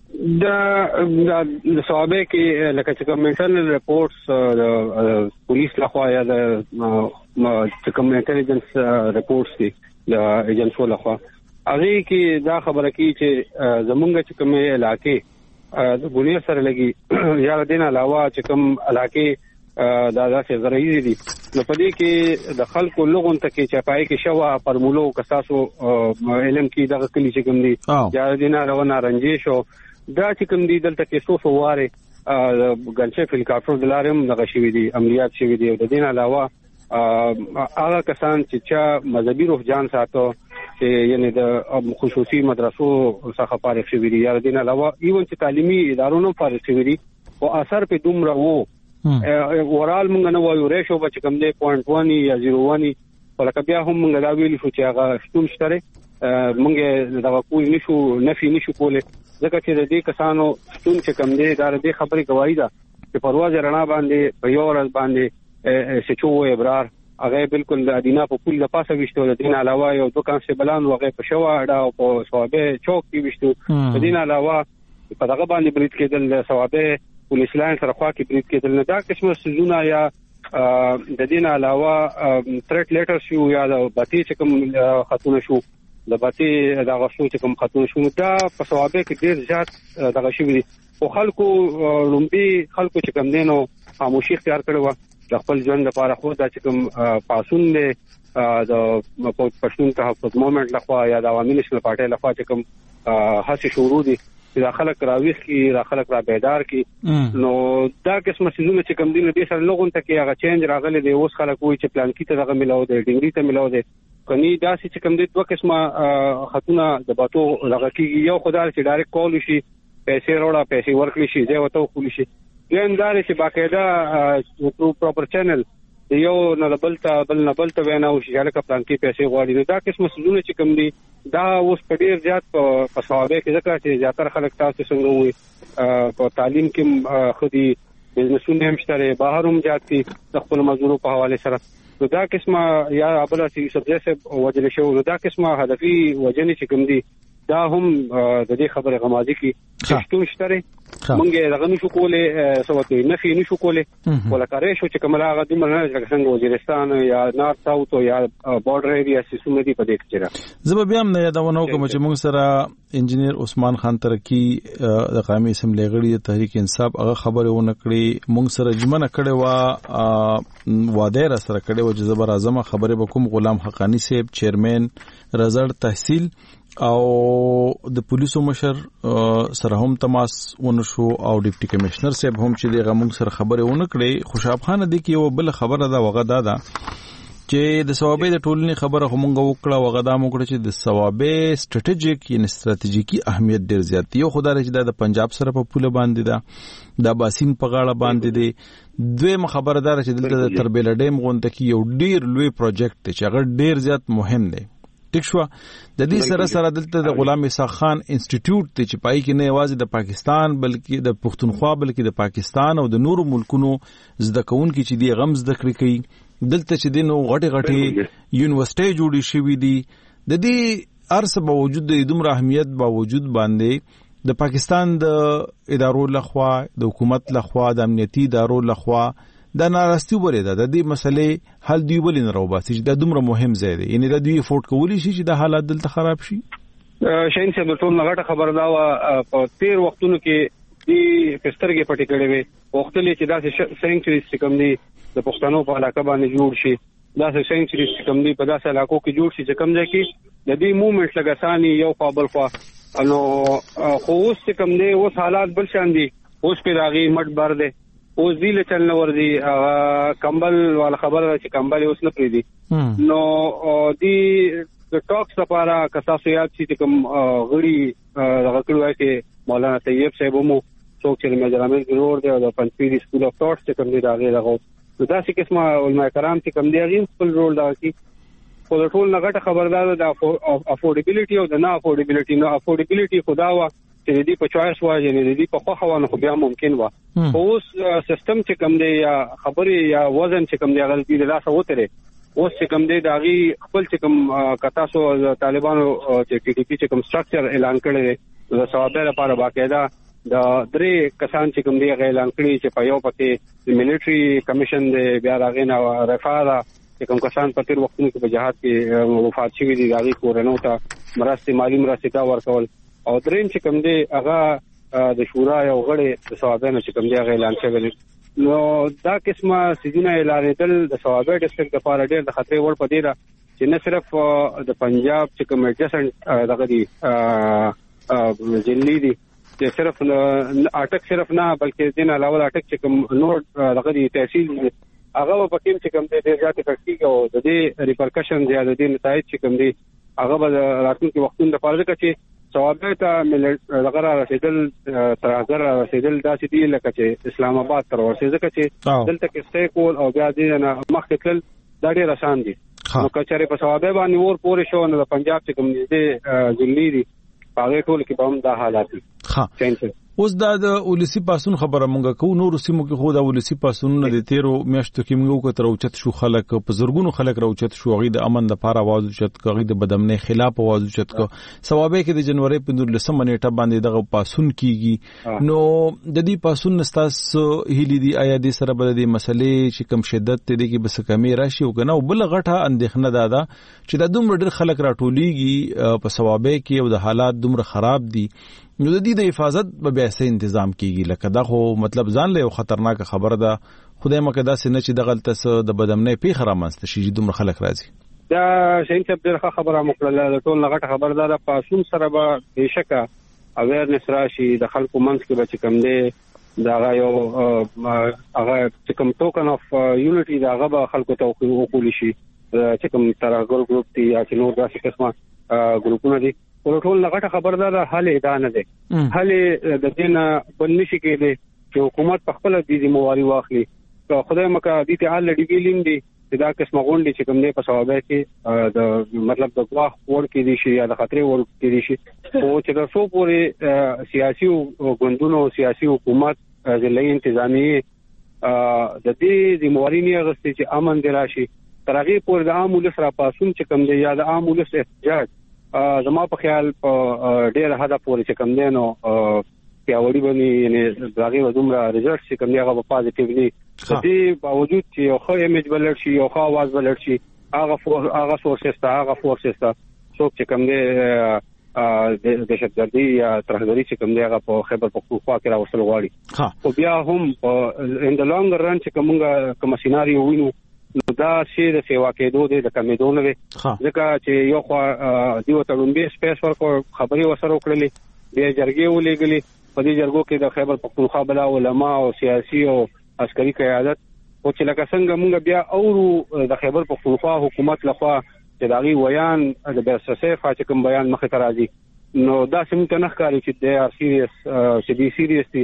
د ثوابه کې لکه چې کوم انټرنل ریپورتس د پولیس لخوا یا د کوم انټيليجنس ریپورتس دي د ایجنسو لخوا هغه کې دا خبره کوي چې زمونږ چې کوم علاقې د بنیر سره لګي یا د دین علاوه چې کوم علاقې دا داسې غرایزي دي. نو په دې کې د خلکو لغون ته کې چپای کې شوا فرمولو کساسو علم کې دغه کلی چې کوم دي یا دینه روانه رنجې شو دا چې کوم دي دلته کې سو واره ګنچه هلیکاپټر دلارم دغه شوی دي عملیات شوی دي. د دین علاوه هغه کسان چې مذهبي روح جان ساتو چې یعنی د خصوصي مدرسو څخه فارغ شوی دي یا د دین علاوه ایون چې تعلیمي ادارو نه فارغ شوی دي او اثر په دومره وو ورال مونږ نه وایو ریشو بچ کم دی 0.1 یا 0.1 ولکه بیا هم مونږ دا ویل شو چې هغه شتون شته مونږ دا کوی نفي نشو کوله ځکه چې د دې کسانو شتون چې کم دی دا د خبرې گواهی ده چې پرواز رڼا باندې په یو ورځ باندې سچو ابرار هغه بالکل د ادینا په پول د پاسه وشتو. د دین علاوه یو دوکان څخه بلان وغه په شوا اډا او په ثوابه چوک کې وشتو. د دین علاوه په دغه باندې برید کېدل د ثوابه پولیس لاین سره خوا کې برید کېدل نه دا قسمه سيزونه یا د دین علاوه تھریټ لیټر شو یا د باتی چې کوم خاتون شو د باتی دا غوښتو چې کوم خاتون شو دا په ثوابه کې ډیر زیات دغه شوی دي او خلکو لومبي خلکو چې کوم دینو خاموشي اختیار کړو د خپل ژوند لپاره خو دا چې کوم پاسون دي د پښتون تحفظ موومېنټ لخوا یا د عوامي نېشنل پارټي لخوا چې کوم هڅې شروع دي چې خلک راويخ کی را خلک را بیدار کی نو دا قسمه سيزونه چې کوم دي نو د سره لغون ته کې هغه چینج راغلي دی. اوس خلک وایي چې پلان کې ته دغه ملاو دی ډنګري ته ملاو دی کني دا چې کوم دي دوه قسمه خاتونه د باتو لغه کې یو خدای چې ډایرکټ کول شي پیسې وروړه پیسې ورکړي شي ځای وته خول شي ګندار چې باقاعده ترو پراپر چینل یو نه بلته وینا او شاله پلان کې پیسې غواړي. دا قسمه سيزونه چې کوم دي دا اوس په ډیر زیات په ثوابه کې ځکه چې زیاتره خلک تاسو څنګه وي په تعلیم کې خودي بزنسونه هم شته بهر هم زیات دي د خپل مزدورو په حواله سره. نو دا قسمه یا ابل چې سبجیکټ وجل شو نو دا قسمه هدفي وجنې چې کوم دي دا هم د دې خبره غمازي کې شتون شته مونږه دغه نشو کوله سوته نفي نشو کوله ولکه شو چې کومه هغه د مرنه څنګه وزیرستان یا نارث ساوث یا بارډر ایریا سیسونه دي په دې کې چیرې زه به هم نه یادونه کوم چې موږ سره انجنیر عثمان خان ترکی د قومي اسمبلی غړي تحریک انصاف هغه خبره ونه کړې موږ سره جمنه کړې وا واده را سره کړې و چې زبر اعظم خبره به کوم غلام حقانی صاحب چیرمن رزړ تحصیل او د پولیسو مشر سره هم تماس ونشو او ډیپټي کمشنر صاحب هم چې دغه موږ سره خبره ونه کړې خوشاب خان د کې یو بل خبره دا وغه دا چې د ثوابې د ټولنې خبره هم وکړه وغه دا موږ چې د ثوابې سټریټیجیک یا استراتیژیکي اهمیت ډیر زیات دی. یو خدای چې د پنجاب سره په پوله باندې دا د باسین په غاړه باندې دی. دویم خبردار چې دلته د تربیل ډیم غونډه کې یو ډیر لوی پروجیکټ دی چې هغه ډیر زیات مهم دی. ټیک شو د دې سره دلته د غلام اسحاق خان انسټیټیوټ ته چې پای کې نه یوازې د پاکستان بلکې د پښتونخوا بلکې د پاکستان او د نورو ملکونو زده کوونکي چې دی غم زده کړی کوي دلته چې دینو غټي یونیورسيټي جوړې شوې دي د دې ارسه باوجود د دومره اهمیت باوجود باندې د پاکستان د ادارو لخوا د حکومت لخوا د امنیتي ادارو لخوا دا ناراستی وره ده د دې مسلې حل دی ولې نه راوباسي چې دا دومره مهم ځای دی یعنی دا دوی افورد کولی شي چې د حالات دلته خراب شي. شاین صاحب ټول نغټه خبر دا په 13 وختونو کې دی پسترګې پټې کړې وي وختلې چې دا سینچریز کوم دی د پښتنو په علاقه باندې جوړ شي دا سینچریز کوم دی په داسې علاقو کې جوړ شي چې کوم ځای کې د دې موومېنټ لګاساني یو قابل خو نو خو اوس کوم دی اوس حالات بل شان دي اوس په راغي مټ بار دی اوس دی له چل نور دی کمبل والا خبره چې کمبل اوس نه پری دی نو دی د ټاکس لپاره کساسو یاد چې کوم غړي غکړو چې مولانا طیب صاحب مو څوک چې مجرمین ضرور دی او د پنځپيري سکول اف ټاټس چې کوم دی راغی دغه نو دا چې قسمه علماء کرام چې کوم دی غي خپل رول دا کی خو د ټول نغټه خبردار د افورډیبিলিټي او د نه افورډیبিলিټي نو افورډیبিলিټي خدا وا چې دې په چوایس واجی نه دې په خوخوانه خو بیا ممکن و اوس سیستم چې کوم دی یا خبري یا وزن چې کوم دی غلطي د لاسه وته اوس چې کوم دی داغي خپل چې کوم کتاسو طالبانو چې ټي ټي پی چې کوم سټرکچر اعلان کړی د ثوابه لپاره باقاعده د درې کسان چې کوم دی اعلان کړی چې په یو پکې ملټري کمیشن دی بیا راغینا رفاده چې کوم کسان په تیر وختونو کې په جهاد کې وفات شوي دي داغي کورنو ته مرستې مالی مرستې تا ورکول او دریم چې کوم دی هغه د شورا یو غړي د ثوابانو چې کوم دی اعلان شوی نو دا قسمه سيزونه اعلانېدل د سوابه ډیسټریکټ لپاره ډېر د خطرې وړ پدې را چې نه صرف د پنجاب چې کوم ایډجسنټ دغه دي ځلې دي چې صرف اټک صرف نه بلکې دین علاوه اټک چې کوم نور دغه دي تحصیل هغه په کوم چې کوم د زیات تکتیک او د دې ریپرکشن یا د دې نتایج چې کوم دي هغه به راتلونکي وختونو لپاره کې سوابه ته دغه رسیدل تر هغه رسیدل داسې دی لکه چې اسلام آباد تر ورسېده چې دلته کې سټې کول او بیا دې نه مخکې تل دا ډېر آسان دي نو کچره په سوابه باندې ور پورې شو نو د پنجاب چې کوم دې ځلې دي هغه ټول کې به هم دا حالات دي اوس دا د ولسی پاسون خبره مونږه کو نور سیمو کې خو دا ولسی پاسون نه د تیرو میاشتو کې موږ کو تر اوچت شو خلک په زورګونو خلک راوچت شو غي د امن د پاره आवाज اوچت کوي د بدامنۍ خلاف आवाज اوچت کو سوابه کې د جنوري په 19 نیټه باندې دغه پاسون کیږي نو د دې پاسون نستاس هلي دی آیا د سره بل د مسلې چې کم شدت دې کې بس کمی راشي او کنه بل غټه اندېښنه دادا چې د دومره ډېر خلک راټوليږي په سوابه کې او د حالات دومره خراب دي نو د دې د حفاظت به بیا څه تنظیم کیږي لکه دا خو مطلب ځان له خطرناک خبره ده خدای مکه دا سینه چې د غلطه د بدامنۍ پیښه رامنځته شي دومره خلک راځي دا شین چې ډېر خبره مکړه د ټول لغټه خبردار پاسون سره به بشکه اویرنس راشي د خلکو منځ کې به کم دی دا یو هغه چې کوم ټوکن اف یونټي دا هغه خلکو ته وقول شي چې کوم ترغور ګروپ دی یا چې نور داسې قسمه ګروپونه دي ټول لغټه خبردار حل ادا نه دي حل د دین بل نشي کېږي چې حکومت په خپل د ذمہواری واخلي خدای مکه دې ته حل لګیلین دي دا قسمه غونډې چې کوم نه په سوابه کې د مطلب د غواخ ور کې دي شي یا د خطرې ور کې دي شي او چې د څو پورې سیاسي غوندونو سیاسي حکومت ځلې انتظامی د دې ذمہواری نه غوښتي چې امن دی راشي ترغه پور د عام ولس را پاسون چې کوم دی یا د عام ولس احتجاج زما په خیال په ډېر حدا پورې چې کوم دی نو پیاوړي باندې یعنی داغه دومره ریزلټ چې کوم دی هغه په پازیټیو دي دې باوجود چې یو ښه ایمیج بلل شي یو ښه आवाज بلل شي هغه سورسز ته څوک چې کوم دی د دهشتګردي یا ترهګري چې کوم دی هغه په خیبر پختونخوا کې راوصل غواړي او بیا هم ان د لانګ رن چې کوم سيناريو وینو نو دا شی د سیوا کېدو د کمیدو نه وي ځکه چې یو خو دیو ته لومبي سپیس ورکو خبري وسره وکړلې د جرګې ولېګلې په دې جرګو کې د خیبر پختونخوا بلا علما او سیاسي او عسکري قیادت او چې لکه څنګه موږ بیا اورو د خیبر پختونخوا حکومت لخوا چې داغي ویان د برسسه فاچ کوم بیان مخه ته راځي نو دا سمته نه ښکاري چې د سیریس چې دی سیریس دي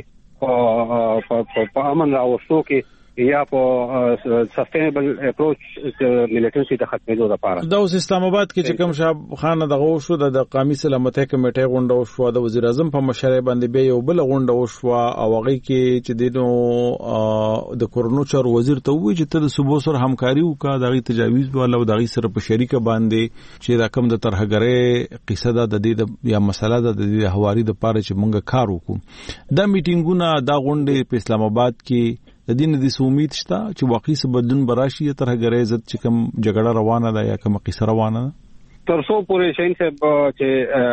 په امن راوستو کې یا په سستینبل اپروچ ملیټنسي د ختمېدو لپاره دا اوس اسلام آباد کې چې کوم شاه خان دغه شو د قومي سلامتۍ کمیټې غونډه شو د وزیر اعظم په مشرۍ باندې به یو بل غونډه شو او هغه کې چې دینو د کورونو چارو وزیر ته وایي چې ته د صوبو سره همکاري وکړه دغه تجاویز والا او دغه سره په شریکه باندې چې رقم د ترهګرۍ قصه ده د دې یا مسله ده د هواري د پاره چې مونږ کار وکړو دا میټینګونه دا غونډه په اسلام آباد کې د دین د امید شته چې واقعي سبدون براشي ترهګرۍ عزت چې کوم جګړه روانه ده یا کوم قصه روانه ده تر څو پورې شین صاحب چې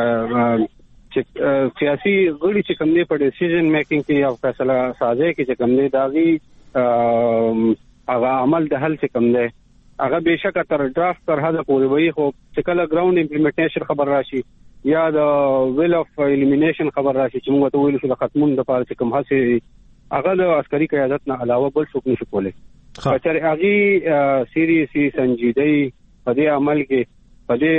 سیاسي غړي چې کوم نه په ډیسیژن میکینګ کې یا فیصله سازي کې چې کوم نه داغي هغه عمل د حل چې کوم نه هغه بهشکه تر ډرافټ تر هدا پورې وي خو چې کله ګراوند امپلیمنټیشن خبر راشي یا د ویل اف الیمینیشن خبر راشي چې موږ ته ویل شو د ختمون د پاره چې کوم هڅه هغه د عسکري قیادت نه علاوه بل څوک نشي کولای چې هغه سیریسي سنجیدګي په دې عمل کې په دې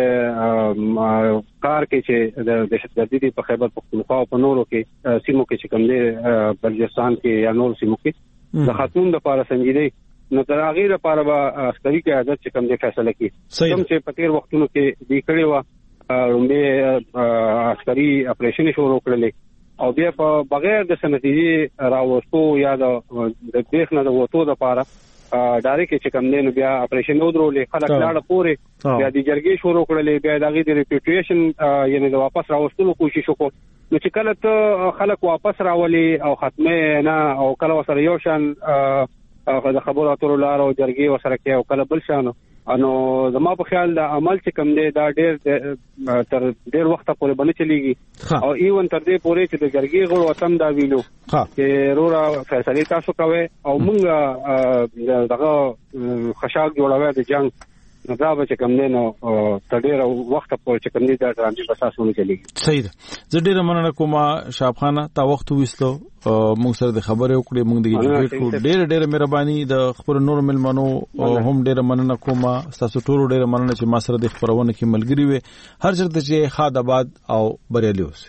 کار کې چې د دهشتګردي په خیبر پختونخوا او په نورو کې سیمو کې چې کوم دی بلوچستان کې یا نور سیمو کې د خاتون د پاره سنجیدګي نو تر هغه لپاره به عسکري قیادت چې کوم دی فیصله کوي کوم چې په تیر وختونو کې دی کړي و رومبه عسکري اپریشن شروع کړل او بیا په بغیر د سنتیجې راوستو یا د بیخ نه د وټو د پاره ډایرکټ چې کوم دی نو بیا اپریشن ودرولې خلک لاړه پورې بیا د جرګې شروع کړلې بیا دغه د ریپیټیشن یعنی د واپس راوستلو کوشش وکړو نو چې کله ته خلک واپس راولي او ختمه نه او کله وسره یو شان د خبرو اترو لار او جرګې وسره کې او کله بل شان انو زما په خیال د عمل چې کم دی دا ډېر تر ډېر وخت پورې باندې چلیږي او ایون تر دې پورې چې د جرګې غړو وطن دا ویلو چې رورا فیصله تاسو کوي او موږ دغه خشاک جوړوي د جنگ دا به چې کم دی نو تر ډېر وخت پورې چې کم دی دا ډرامې به تاسو نه چلیږي. صحیح ده. زه ډېره مننه کوم شاب خانه تا وخت وستو موږ سره د خبرې وکړې موږ د ډیبیټ کو ډېر مهرباني د خبر نور ملمنو هم ډېر مننه کوم تاسو ټول ډېر مننه چې ما سره د خبرونه کې ملګری وي هر چرته چې خاد آباد او بریالي اوسه.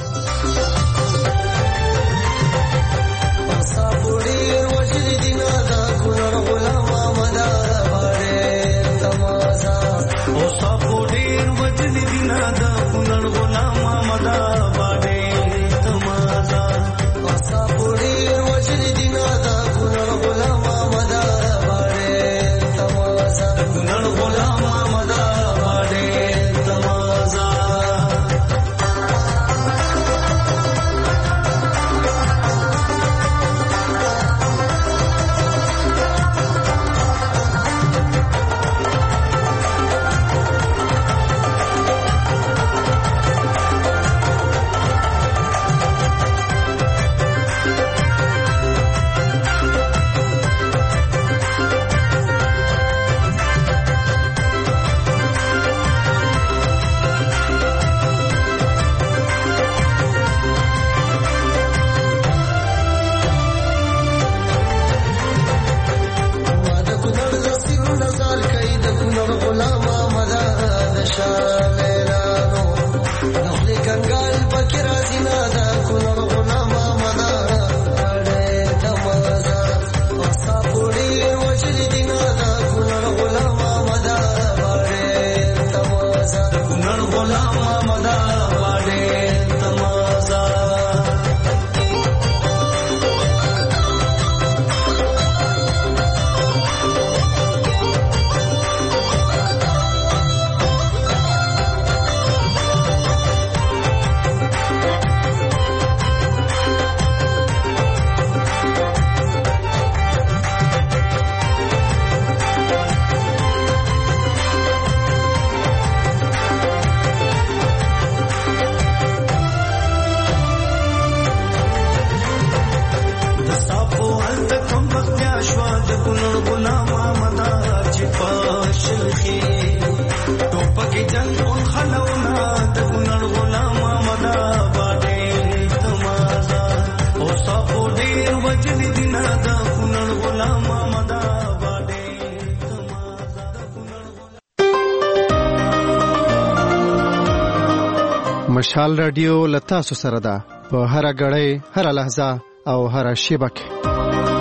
مشال رادیو لتا سره ده په هر غړې هر لحظه او هر شیبه کې